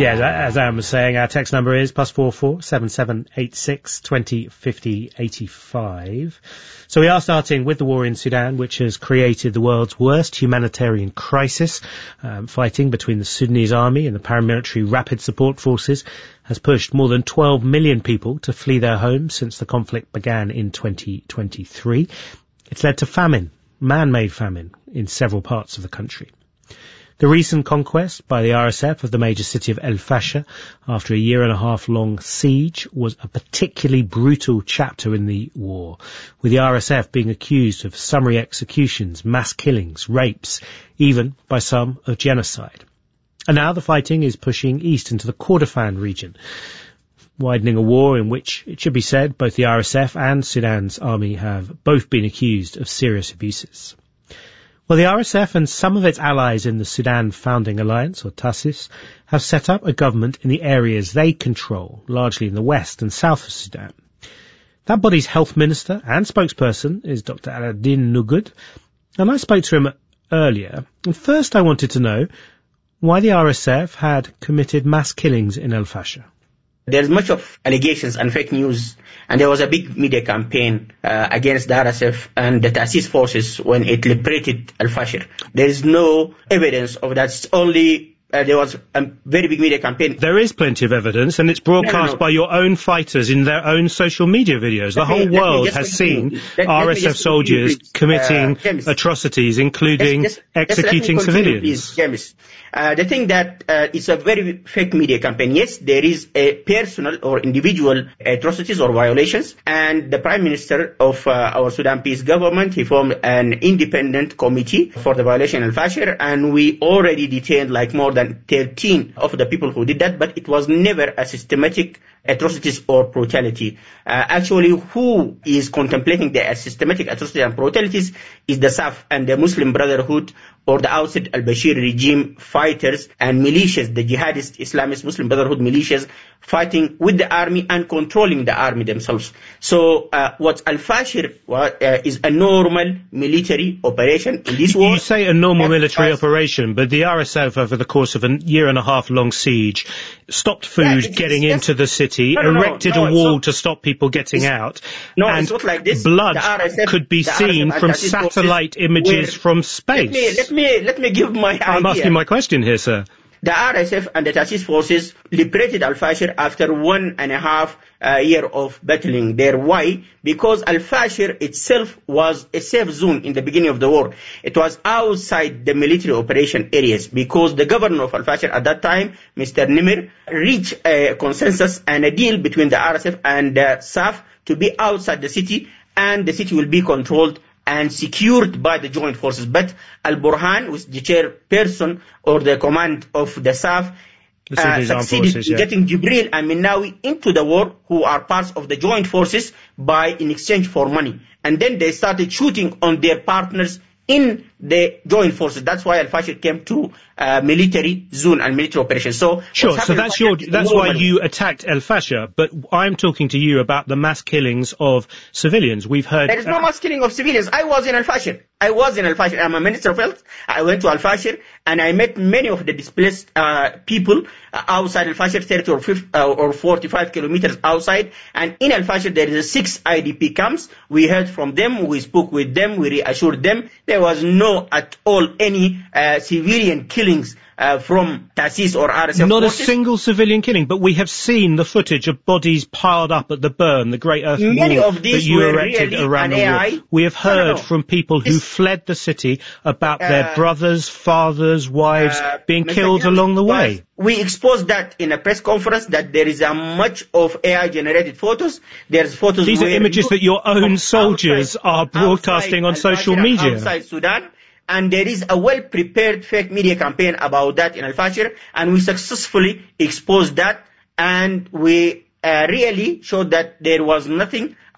Yeah, as Aaron was saying, our text number is plus four four seven seven eight six twenty fifty eighty five. So we are starting with the war in Sudan, which has created the world's worst humanitarian crisis. Um, fighting between the Sudanese army and the paramilitary Rapid Support Forces has pushed more than twelve million people to flee their homes since the conflict began in twenty twenty-three. It's led to famine, man-made famine, in several parts of the country. The recent conquest by the R S F of the major city of El Fasher after a year and a half long siege was a particularly brutal chapter in the war, with the R S F being accused of summary executions, mass killings, rapes, even by some of genocide. And now the fighting is pushing east into the Kordofan region, widening a war in which, it should be said, both the R S F and Sudan's army have both been accused of serious abuses. Well, the R S F and some of its allies in the Sudan Founding Alliance, or TASIS, have set up a government in the areas they control, largely in the west and south of Sudan. That body's health minister and spokesperson is Doctor Aladdin Nugud, and I spoke to him earlier. And first I wanted to know why the R S F had committed mass killings in El Fasher. There's much of allegations and fake news, and there was a big media campaign uh, against the R S F and the TASIS forces when it liberated Al Fasher. There is no evidence of that. It's only uh, there was a very big media campaign. There is plenty of evidence, and it's broadcast no, no, no. by your own fighters in their own social media videos. The let whole me, world has seen let, R S F let soldiers you, committing uh, atrocities, including just, just, executing just civilians. Please, James. Uh, the thing that uh, it's a very fake media campaign. Yes, there is a personal or individual atrocities or violations, and the Prime Minister of uh, our Sudan Peace government, he formed an independent committee for the violation of Al-Fasher, and we already detained like more than thirteen of the people who did that, but it was never a systematic atrocities or brutality. Uh, actually, who is contemplating the systematic atrocities and brutalities is the S A F and the Muslim Brotherhood, or the outside al-Bashir regime fighters and militias, the jihadist Islamist Muslim Brotherhood militias, fighting with the army and controlling the army themselves. So uh, what Al-Fasher uh, is a normal military operation in this war. You say a normal military operation, but the R S F over the course of a year and a half long siege stopped food yeah, it's, getting it's, into the city, no, no, erected no, no, a wall not, to stop people getting out, no, and it's not like this. blood R S F, could be seen from satellite images from space. Let me, let me, let me give my idea. I'm asking my question here, sir. The R S F and the TASIS forces liberated Al-Fasher after one and a half uh, year of battling there. Why? Because Al-Fasher itself was a safe zone in the beginning of the war. It was outside the military operation areas because the governor of Al-Fasher at that time, Mister Nimr, reached a consensus and a deal between the R S F and the S A F to be outside the city, and the city will be controlled and secured by the joint forces. But Al-Burhan, who is the chairperson or the command of the S A F, uh, succeeded forces, yeah. in getting Jibril and Minawi into the war, who are parts of the joint forces, by in exchange for money. And then they started shooting on their partners in the joint forces. That's why Al-Fasher came to uh, military zone and military operations. So sure, so that's your that's why you attacked Al-Fasher. But I'm talking to you about the mass killings of civilians. We've heard there is no uh, mass killing of civilians. I was in Al-Fasher. I was in Al-Fasher. I'm a minister of health. I went to Al-Fasher and I met many of the displaced uh, people uh, outside Al-Fasher, thirty or, fifty, uh, or forty-five kilometers outside. And in Al-Fasher there is a six I D P camps. We heard from them. We spoke with them. We reassured them. There was no at all any uh, civilian killings uh, from TASIS or R S F Not forces. A single civilian killing, but we have seen the footage of bodies piled up at the berm, the Great Earth Many Wall of these that you were erected really around the A I. wall. We have heard no, no, no. from people who this, fled the city about uh, their brothers, fathers, wives uh, being Mister killed James, along the way. We exposed that in a press conference, that there is a much of A I-generated photos. There's photos. These are images that your own soldiers outside, are broadcasting on social media. Outside Sudan. And there is a well-prepared fake media campaign about that in Al-Fasher, and we successfully exposed that, and we uh, really showed that there was nothing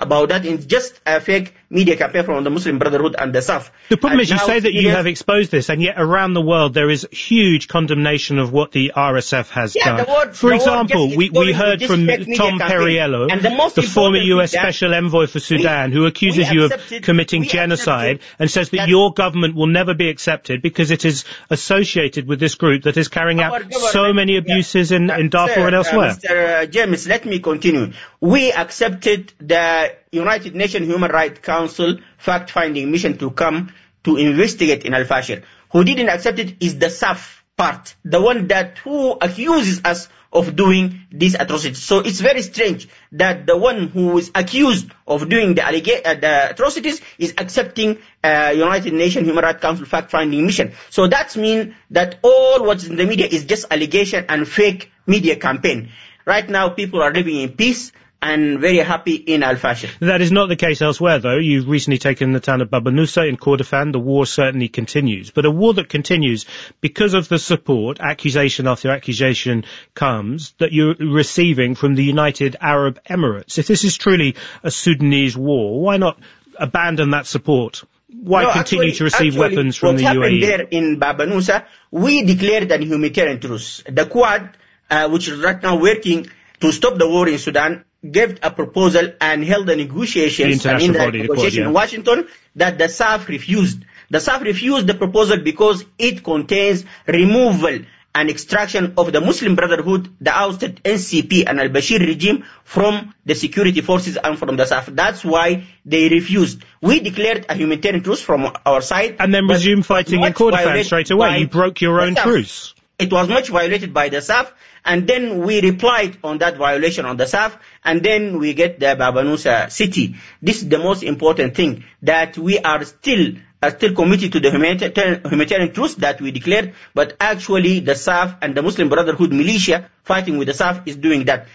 about that. It's just a fake media campaign from the Muslim Brotherhood and the S A F. The problem and is you say that you have exposed this, and yet around the world there is huge condemnation of what the R S F has yeah, done. The word, For the example, we, we heard from Tom Perriello, the, the former U S Special Envoy for Sudan, we, who accuses you of committing genocide and says that, that your government will never be accepted because it is associated with this group that is carrying out so many abuses yeah. in, in Darfur Sir, and elsewhere. Uh, Mister James, let me continue. We accepted the United Nations Human Rights Council fact-finding mission to come to investigate in Al-Fashir. Who didn't accept it is the S A F part, the one that who accuses us of doing these atrocities. So it's very strange that the one who is accused of doing the, allega- uh, the atrocities is accepting uh, United Nations Human Rights Council fact-finding mission. So that means that all what's in the media is just allegation and fake media campaign. Right now, people are living in peace and very happy in Al-Fashir. That is not the case elsewhere, though. You've recently taken the town of Baba Nusa in Kordofan. The war certainly continues. But a war that continues because of the support, accusation after accusation comes, that you're receiving from the United Arab Emirates. If this is truly a Sudanese war, why not abandon that support? Why no, continue actually, to receive actually, weapons from the U A E? What happened there in Baba Nusa, we declared an humanitarian truce. The Quad, uh, which is right now working to stop the war in Sudan, gave a proposal and held the negotiations the and in the body, negotiation the Quad, yeah. in Washington that the S A F refused. The S A F refused the proposal because it contains removal and extraction of the Muslim Brotherhood, the ousted N C P and al-Bashir regime from the security forces and from the S A F. That's why they refused. We declared a humanitarian truce from our side. And then resumed fighting in Kordofan straight away. You broke your own truce. It was much violated by the S A F. And then we replied on that violation on the S A F, and then we get the Baba Nusa city. This is the most important thing, that we are still are still committed to the humanitarian, humanitarian truce that we declared, but actually the S A F and the Muslim Brotherhood militia fighting with the S A F is doing that.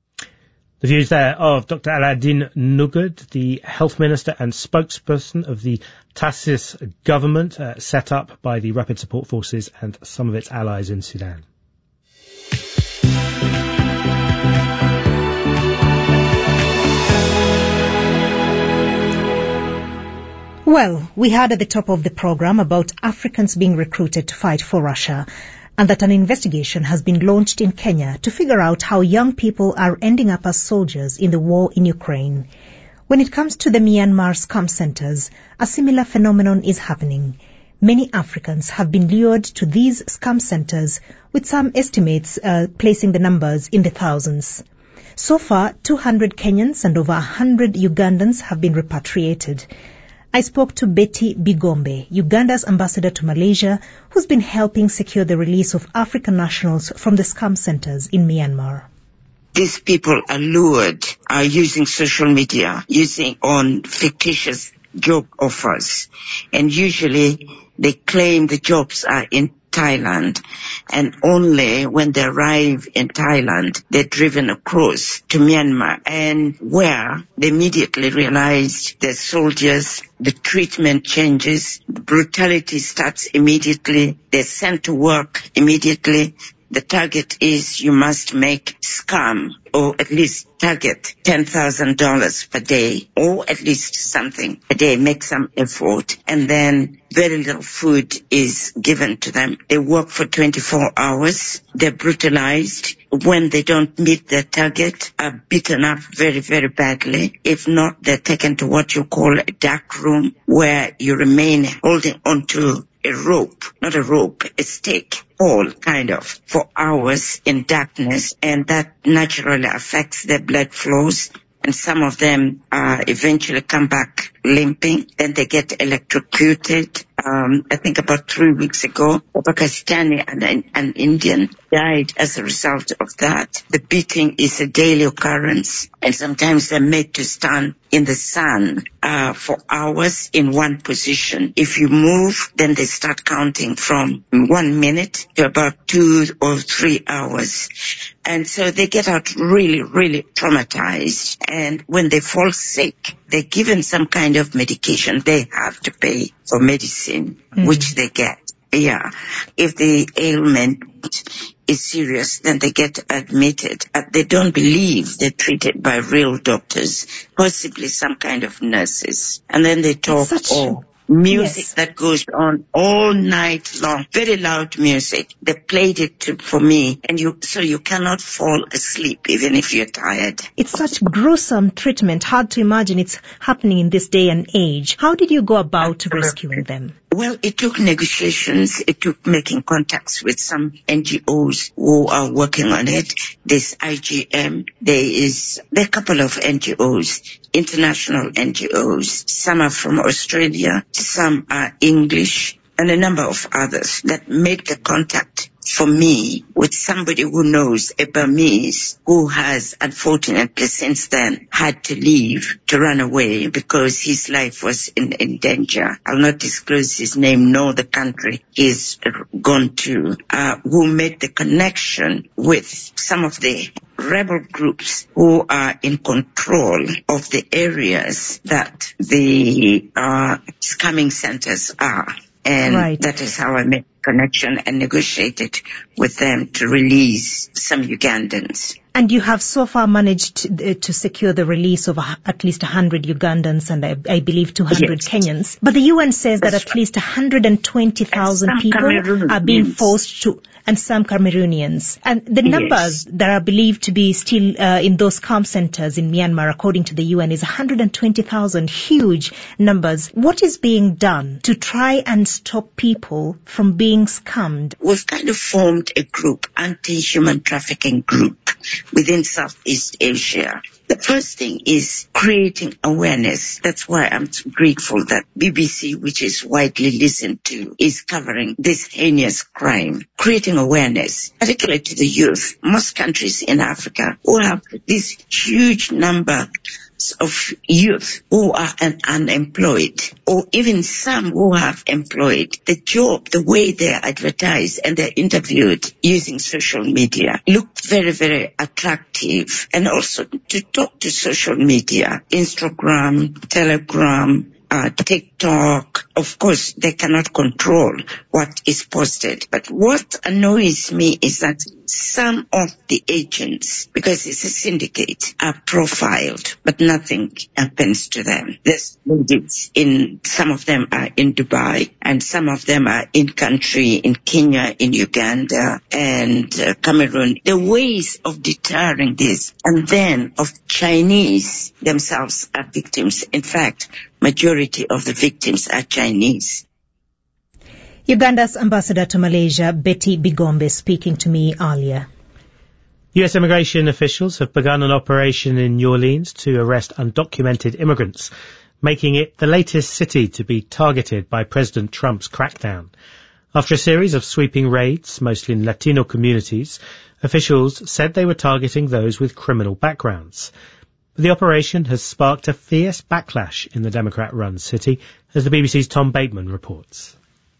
The views there of Doctor Aladdin Nugud, the Health Minister and spokesperson of the Tassis government, uh, set up by the Rapid Support Forces and some of its allies in Sudan. Well, we heard at the top of the program about Africans being recruited to fight for Russia, and that an investigation has been launched in Kenya to figure out how young people are ending up as soldiers in the war in Ukraine. When it comes to the Myanmar scum centers, a similar phenomenon is happening. Many Africans have been lured to these scum centers, with some estimates uh, placing the numbers in the thousands. So far, two hundred Kenyans and over one hundred Ugandans have been repatriated. I spoke to Betty Bigombe, Uganda's ambassador to Malaysia, who's been helping secure the release of African nationals from the scum centers in Myanmar. These people are lured, are using social media, using on fictitious job offers, and usually they claim the jobs are in Thailand, and only when they arrive in Thailand, they're driven across to Myanmar, and where they immediately realize the soldiers, the treatment changes, the brutality starts immediately, they're sent to work immediately. The target is you must make scum, or at least target ten thousand dollars per day, or at least something a day, make some effort, and then very little food is given to them. They work for twenty-four hours, they're brutalized. When they don't meet their target, are beaten up very, very badly. If not, they're taken to what you call a dark room, where you remain holding onto a rope, not a rope, a stick, all kind of, for hours in darkness, and that naturally affects their blood flows, and some of them uh, eventually come back limping, then they get electrocuted. Um, I think about three weeks ago, a Pakistani and an, an Indian died as a result of that. The beating is a daily occurrence, and sometimes they're made to stand in the sun uh, for hours in one position. If you move, then they start counting from one minute to about two or three hours. And so they get out really, really traumatized. And when they fall sick, they're given some kind of medication. They have to pay for medicine, mm-hmm. which they get. Yeah. If the ailment is serious, then they get admitted. Uh, they don't believe they're treated by real doctors, possibly some kind of nurses. And then they talk, oh, music yes. that goes on all night long, very loud music. They played it to, for me, and you so you cannot fall asleep even if you're tired. It's such gruesome treatment. Hard to imagine it's happening in this day and age. How did you go about rescuing them? Well, it took negotiations. It took making contacts with some N G Os who are working on it. There's I G M. There is there are a couple of N G Os, international N G Os. Some are from Australia. Some are English, and a number of others that made the contact for me with somebody who knows a Burmese who has unfortunately since then had to leave to run away because his life was in, in danger. I'll not disclose his name nor the country he's gone to, uh, who made the connection with some of the rebel groups who are in control of the areas that the uh, scamming centers are. And right. that is how I made connection and negotiated with them to release some Ugandans. And you have so far managed to, uh, to secure the release of a, at least one hundred Ugandans and I, I believe two hundred yes. Kenyans. But the U N says That's that at right. least one hundred twenty thousand people are being forced to, and some Cameroonians. And the numbers yes. that are believed to be still uh, in those camp centers in Myanmar, according to the U N, is one hundred twenty thousand, huge numbers. What is being done to try and stop people from being scammed? We've kind of formed a group, anti-human trafficking group, within Southeast Asia. The first thing is creating awareness. That's why I'm grateful that B B C, which is widely listened to, is covering this heinous crime. Creating awareness, particularly to the youth. Most countries in Africa will have this huge number of youth who are un- unemployed, or even some who have employed. The job, the way they're advertised and they're interviewed using social media looked very, very attractive. And also to talk to social media, Instagram, Telegram, Uh, TikTok, of course, they cannot control what is posted. But what annoys me is that some of the agents, because it's a syndicate, are profiled, but nothing happens to them. There's in some of them are in Dubai, and some of them are in country, in Kenya, in Uganda, and uh, Cameroon. The ways of deterring this, and then of Chinese themselves are victims. In fact, majority of the victims are Chinese. Uganda's ambassador to Malaysia, Betty Bigombe, speaking to me earlier. U S immigration officials have begun an operation in New Orleans to arrest undocumented immigrants, making it the latest city to be targeted by President Trump's crackdown. After a series of sweeping raids, mostly in Latino communities, officials said they were targeting those with criminal backgrounds. The operation has sparked a fierce backlash in the Democrat-run city, as the B B C's Tom Bateman reports.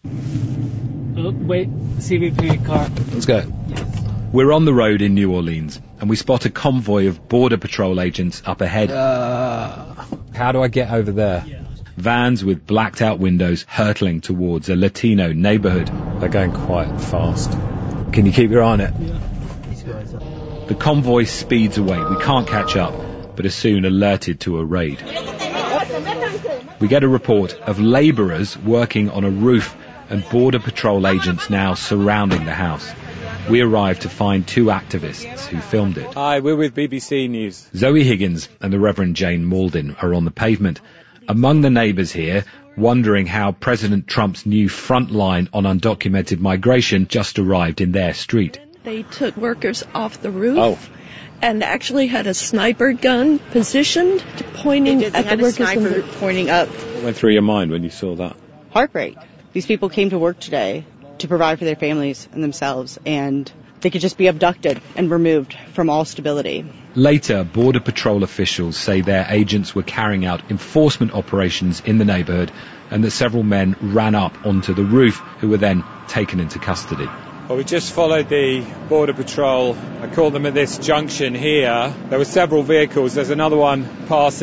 Oh, wait, C B P car. Let's go. We're on the road in New Orleans, and we spot a convoy of Border Patrol agents up ahead. Uh, how do I get over there? Yeah. Vans with blacked-out windows hurtling towards a Latino neighborhood. They're going quite fast. Can you keep your eye on it? Yeah. The convoy speeds away. We can't catch up, but are soon alerted to a raid. We get a report of labourers working on a roof and Border Patrol agents now surrounding the house. We arrive to find two activists who filmed it. Hi, we're with B B C News. Zoe Higgins and the Reverend Jane Maldin are on the pavement. Among the neighbours here, wondering how President Trump's new front line on undocumented migration just arrived in their street. They took workers off the roof. Oh. And actually had a sniper gun positioned, pointing at the workers. They had a sniper pointing up. What went through your mind when you saw that? Heartbreak. These people came to work today to provide for their families and themselves, and they could just be abducted and removed from all stability. Later, Border Patrol officials say their agents were carrying out enforcement operations in the neighbourhood and that several men ran up onto the roof who were then taken into custody. Well, we just followed the Border Patrol. I called them at this junction here. There were several vehicles. There's another one passing.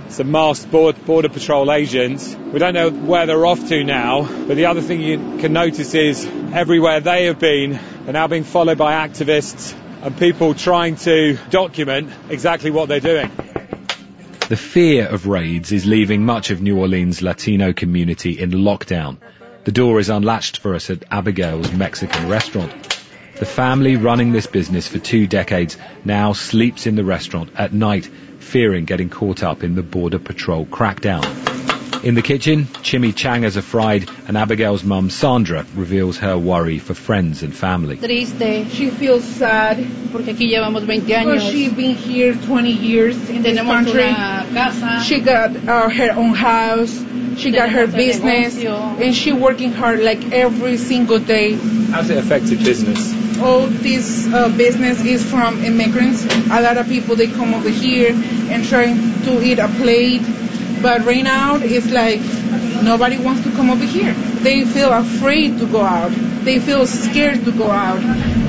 some masked border patrol agents. We don't know where they're off to now, but the other thing you can notice is everywhere they have been, they're now being followed by activists and people trying to document exactly what they're doing. The fear of raids is leaving much of New Orleans' Latino community in lockdown. The door is unlatched for us at Abigail's Mexican restaurant. The family running this business for two decades now sleeps in the restaurant at night, fearing getting caught up in the Border Patrol crackdown. In the kitchen, chimichangas are fried, and Abigail's mum, Sandra, reveals her worry for friends and family. Triste. She feels sad. Porque aquí llevamos veinte años. Because she's been here twenty years in this Tenemos country. Una casa. She got uh, her own house. She got her business. Negocio. And she working hard like every single day. How's it affected business? All this uh, business is from immigrants. A lot of people, they come over here and trying to eat a plate. But right now, it's like nobody wants to come over here. They feel afraid to go out. They feel scared to go out.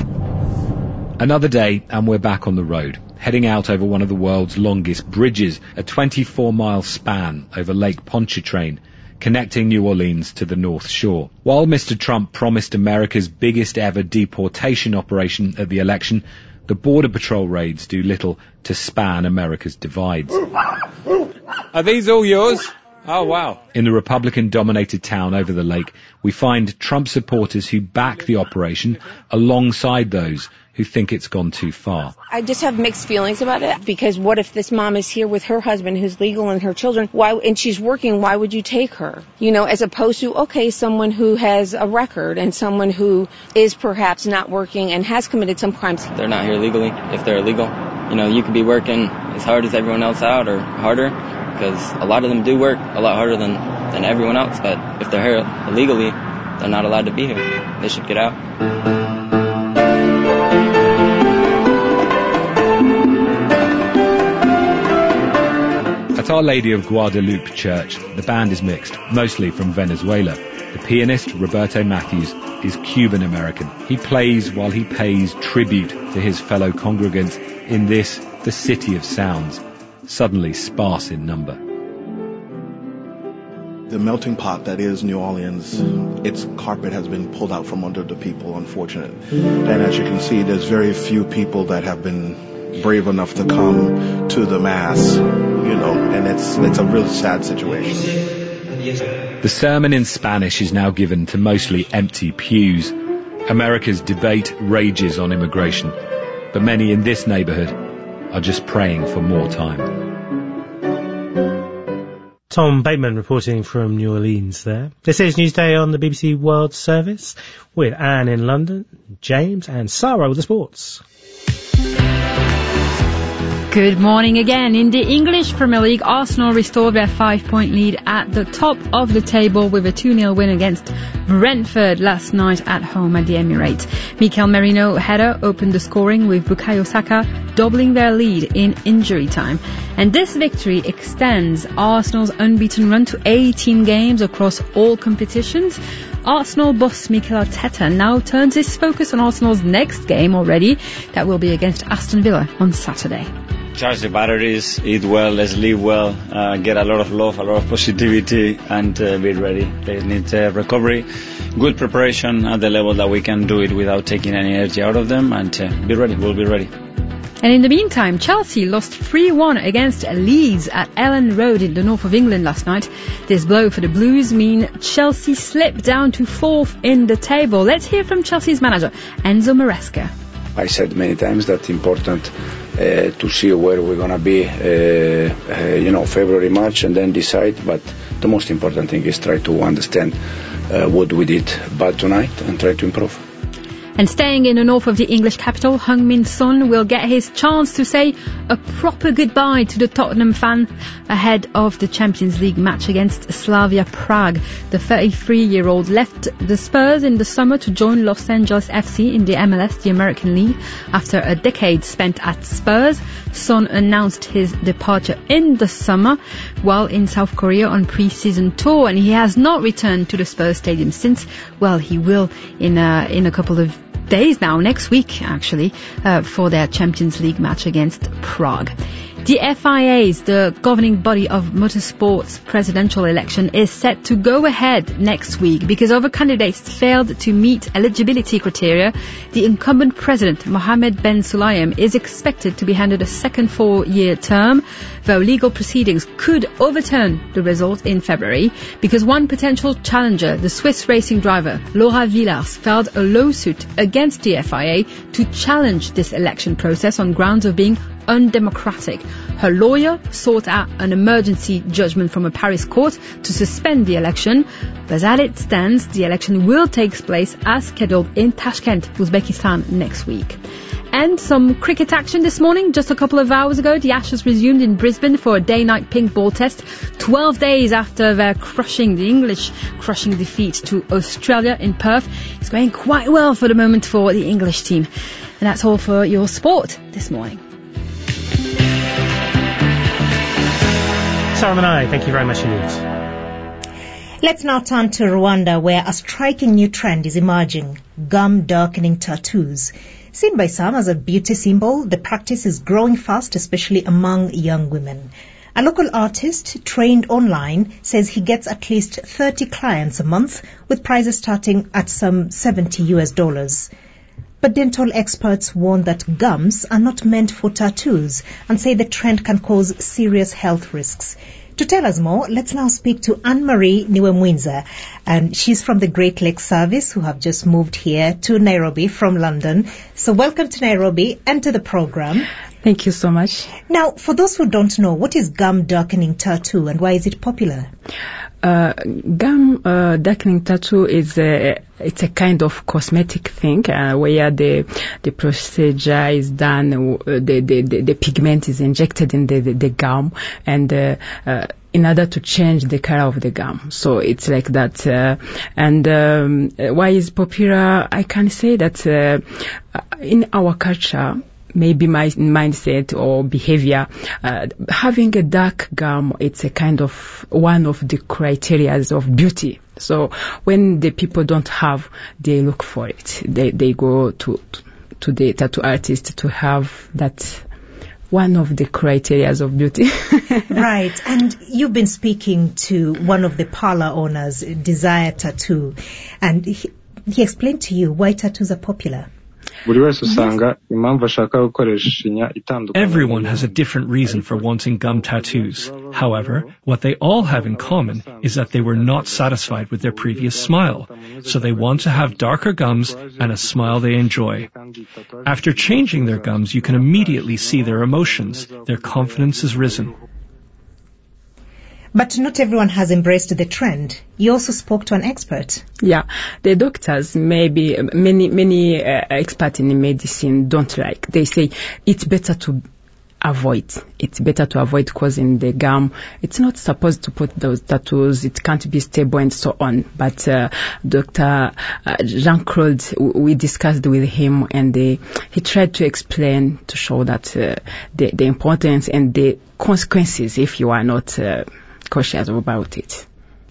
Another day, and we're back on the road, heading out over one of the world's longest bridges, a twenty-four mile span over Lake Pontchartrain, connecting New Orleans to the North Shore. While Mister Trump promised America's biggest ever deportation operation at the election, the Border Patrol raids do little to span America's divides. Are these all yours? Oh, wow. In the Republican-dominated town over the lake, we find Trump supporters who back the operation alongside those who think it's gone too far. I just have mixed feelings about it, because what if this mom is here with her husband who's legal and her children, why, and she's working, why would you take her? You know, as opposed to, okay, someone who has a record and someone who is perhaps not working and has committed some crimes. They're not here legally. If they're illegal, you know, you could be working as hard as everyone else out or harder, because a lot of them do work a lot harder than, than everyone else. But if they're here illegally, they're not allowed to be here. They should get out. At Our Lady of Guadalupe Church, the band is mixed, mostly from Venezuela. The pianist, Roberto Matthews, is Cuban-American. He plays while he pays tribute to his fellow congregants in this, the city of sounds, suddenly sparse in number. The melting pot that is New Orleans, its carpet has been pulled out from under the people, unfortunately. And as you can see, there's very few people that have been brave enough to come to the mass, you know, and it's it's a really sad situation. The sermon in Spanish is now given to mostly empty pews. America's debate rages on immigration, but many in this neighborhood are just praying for more time. Tom Bateman reporting from New Orleans there. This is Newsday on the B B C World Service with Anne in London, James and Sarah with the sports. Good morning again. In the English Premier League, Arsenal restored their five-point lead at the top of the table with a two nil win against Brentford last night at home at the Emirates. Mikel Merino header opened the scoring with Bukayo Saka doubling their lead in injury time. And this victory extends Arsenal's unbeaten run to eighteen games across all competitions. Arsenal boss Mikel Arteta now turns his focus on Arsenal's next game already. That will be against Aston Villa on Saturday. Charge the batteries, eat well, sleep well, uh, get a lot of love, a lot of positivity, and uh, be ready. They need uh, recovery, good preparation at the level that we can do it without taking any energy out of them, and uh, be ready. We'll be ready. And in the meantime, Chelsea lost three one against Leeds at Ellen Road in the north of England last night. This blow for the Blues means Chelsea slipped down to fourth in the table. Let's hear from Chelsea's manager, Enzo Maresca. I said many times that important uh, to see where we're going to be, uh, uh, you know, February, March, and then decide. But the most important thing is try to understand uh, what we did bad tonight and try to improve. And staying in the north of the English capital, Heung-min Son will get his chance to say a proper goodbye to the Tottenham fan ahead of the Champions League match against Slavia Prague. The thirty-three-year-old left the Spurs in the summer to join Los Angeles F C in the M L S, the American League. After a decade spent at Spurs, Son announced his departure in the summer while in South Korea on pre-season tour, and he has not returned to the Spurs stadium since. Well, he will in a, in a couple of days now, next week actually, uh, for their Champions League match against Prague. The F I A's, the governing body of motorsports presidential election, is set to go ahead next week because other candidates failed to meet eligibility criteria. The incumbent president, Mohammed Ben Sulayem, is expected to be handed a second four-year term, though legal proceedings could overturn the result in February because one potential challenger, the Swiss racing driver Laura Villars, filed a lawsuit against the F I A to challenge this election process on grounds of being undemocratic. Her lawyer sought out an emergency judgment from a Paris court to suspend the election, but as it stands, the election will take place as scheduled in Tashkent, Uzbekistan next week. And some cricket action this morning. Just a couple of hours ago, the Ashes resumed in Brisbane for a day-night pink ball test, twelve days after their crushing, the English crushing defeat to Australia in Perth. It's going quite well for the moment for the English team. And that's all for your sport this morning. Sarah Manai, thank you very much indeed. Let's now turn to Rwanda, where a striking new trend is emerging: gum darkening tattoos. Seen by some as a beauty symbol, the practice is growing fast, especially among young women. A local artist trained online says he gets at least thirty clients a month, with prices starting at some seventy US dollars. But dental experts warn that gums are not meant for tattoos and say the trend can cause serious health risks. To tell us more, let's now speak to Anne-Marie Niwemwinza, and she's from the Great Lakes Service, who have just moved here to Nairobi from London. So welcome to Nairobi and to the program. Thank you so much. Now, for those who don't know, what is gum darkening tattoo and why is it popular? Uh, gum uh, darkening tattoo is a, it's a kind of cosmetic thing uh, where the the procedure is done, uh, the, the, the, the pigment is injected in the, the, the gum and uh, uh, in order to change the color of the gum. So it's like that. Uh, and um, why is popular? I can say that uh, in our culture, maybe my mindset or behavior, uh, having a dark gum, it's a kind of one of the criteria of beauty. So when the people don't have, they look for it. They they go to to the tattoo artist to have that one of the criteria of beauty. Right. And you've been speaking to one of the parlor owners, Desire Tattoo, and he, he explained to you why tattoos are popular. Everyone has a different reason for wanting gum tattoos. However, what they all have in common is that they were not satisfied with their previous smile, so they want to have darker gums and a smile they enjoy. After changing their gums, you can immediately see their emotions. Their confidence has risen. But not everyone has embraced the trend. You also spoke to an expert. Yeah, the doctors, maybe many many uh, experts in medicine don't like. They say it's better to avoid. It's better to avoid causing the gum. It's not supposed to put those tattoos. It can't be stable and so on. But uh, Doctor Uh, Jean-Claude, we discussed with him and they, he tried to explain to show that uh, the, the importance and the consequences if you are not uh, cautious about it.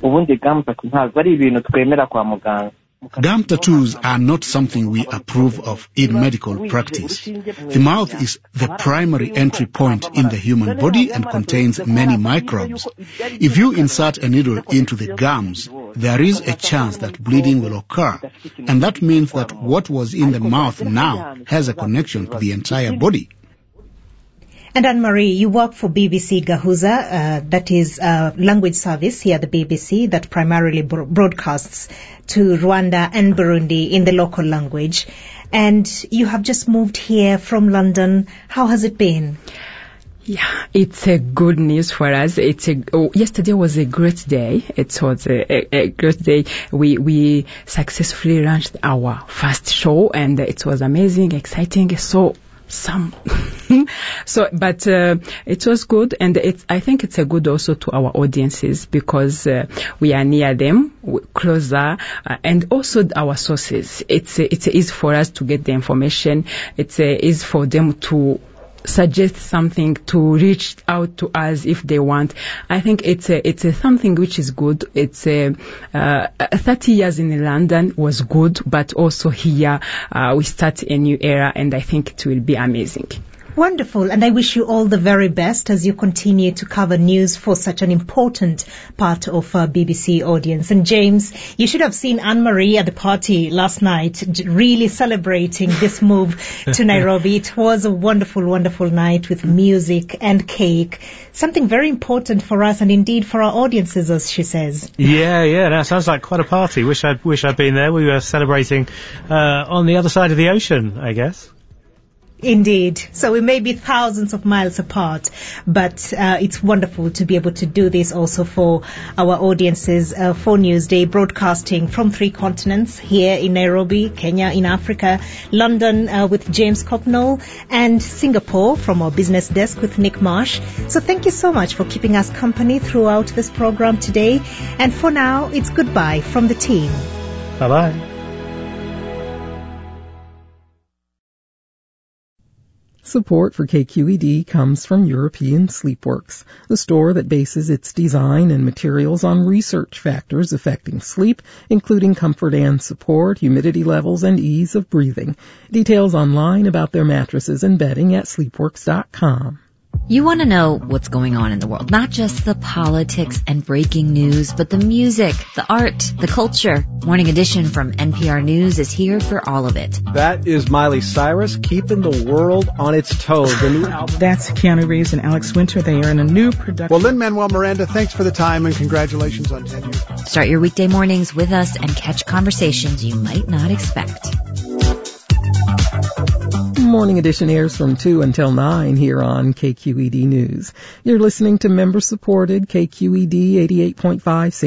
Gum tattoos are not something we approve of in medical practice. The mouth is the primary entry point in the human body and contains many microbes. If you insert a needle into the gums, there is a chance that bleeding will occur, and that means that what was in the mouth now has a connection to the entire body. And Anne-Marie, you work for B B C Gahuza, uh, that is a language service here at the B B C that primarily bro- broadcasts to Rwanda and Burundi in the local language. And you have just moved here from London. How has it been? Yeah, it's a good news for us. It's a, oh, yesterday was a great day. It was a, a, a great day. We, we successfully launched our first show and it was amazing, exciting. So, some so but uh, it was good and it's I think it's a good also to our audiences because uh, we are near them, closer, uh, and also our sources. It's it's easy for us to get the information. It's easy for them to suggest something, to reach out to us if they want. I think it's a, it's a something which is good. It's a, uh, thirty years in London was good, but also here uh, we start a new era, and I think it will be amazing. Wonderful. And I wish you all the very best as you continue to cover news for such an important part of our B B C audience. And James, you should have seen Anne-Marie at the party last night, really celebrating this move to Nairobi. It was a wonderful, wonderful night with music and cake. Something very important for us and indeed for our audiences, as she says. Yeah, yeah, that sounds like quite a party. Wish I'd, wish I'd been there. We were celebrating uh, on the other side of the ocean, I guess. Indeed. So we may be thousands of miles apart, but uh, it's wonderful to be able to do this also for our audiences uh, for Newsday, broadcasting from three continents, here in Nairobi, Kenya in Africa, London uh, with James Copnall, and Singapore from our business desk with Nick Marsh. So thank you so much for keeping us company throughout this program today. And for now, it's goodbye from the team. Bye-bye. Support for K Q E D comes from European Sleepworks, the store that bases its design and materials on research factors affecting sleep, including comfort and support, humidity levels, and ease of breathing. Details online about their mattresses and bedding at sleepworks dot com. You want to know what's going on in the world, not just the politics and breaking news, but the music, the art, the culture. Morning Edition from N P R News is here for all of it. That is Miley Cyrus, keeping the world on its toes. The new album. That's Keanu Reeves and Alex Winter. They are in a new production. Well, Lin-Manuel Miranda, thanks for the time and congratulations on ten years. Start your weekday mornings with us and catch conversations you might not expect. Morning Edition airs from two until nine here on K Q E D News. You're listening to member-supported K Q E D eighty-eight point five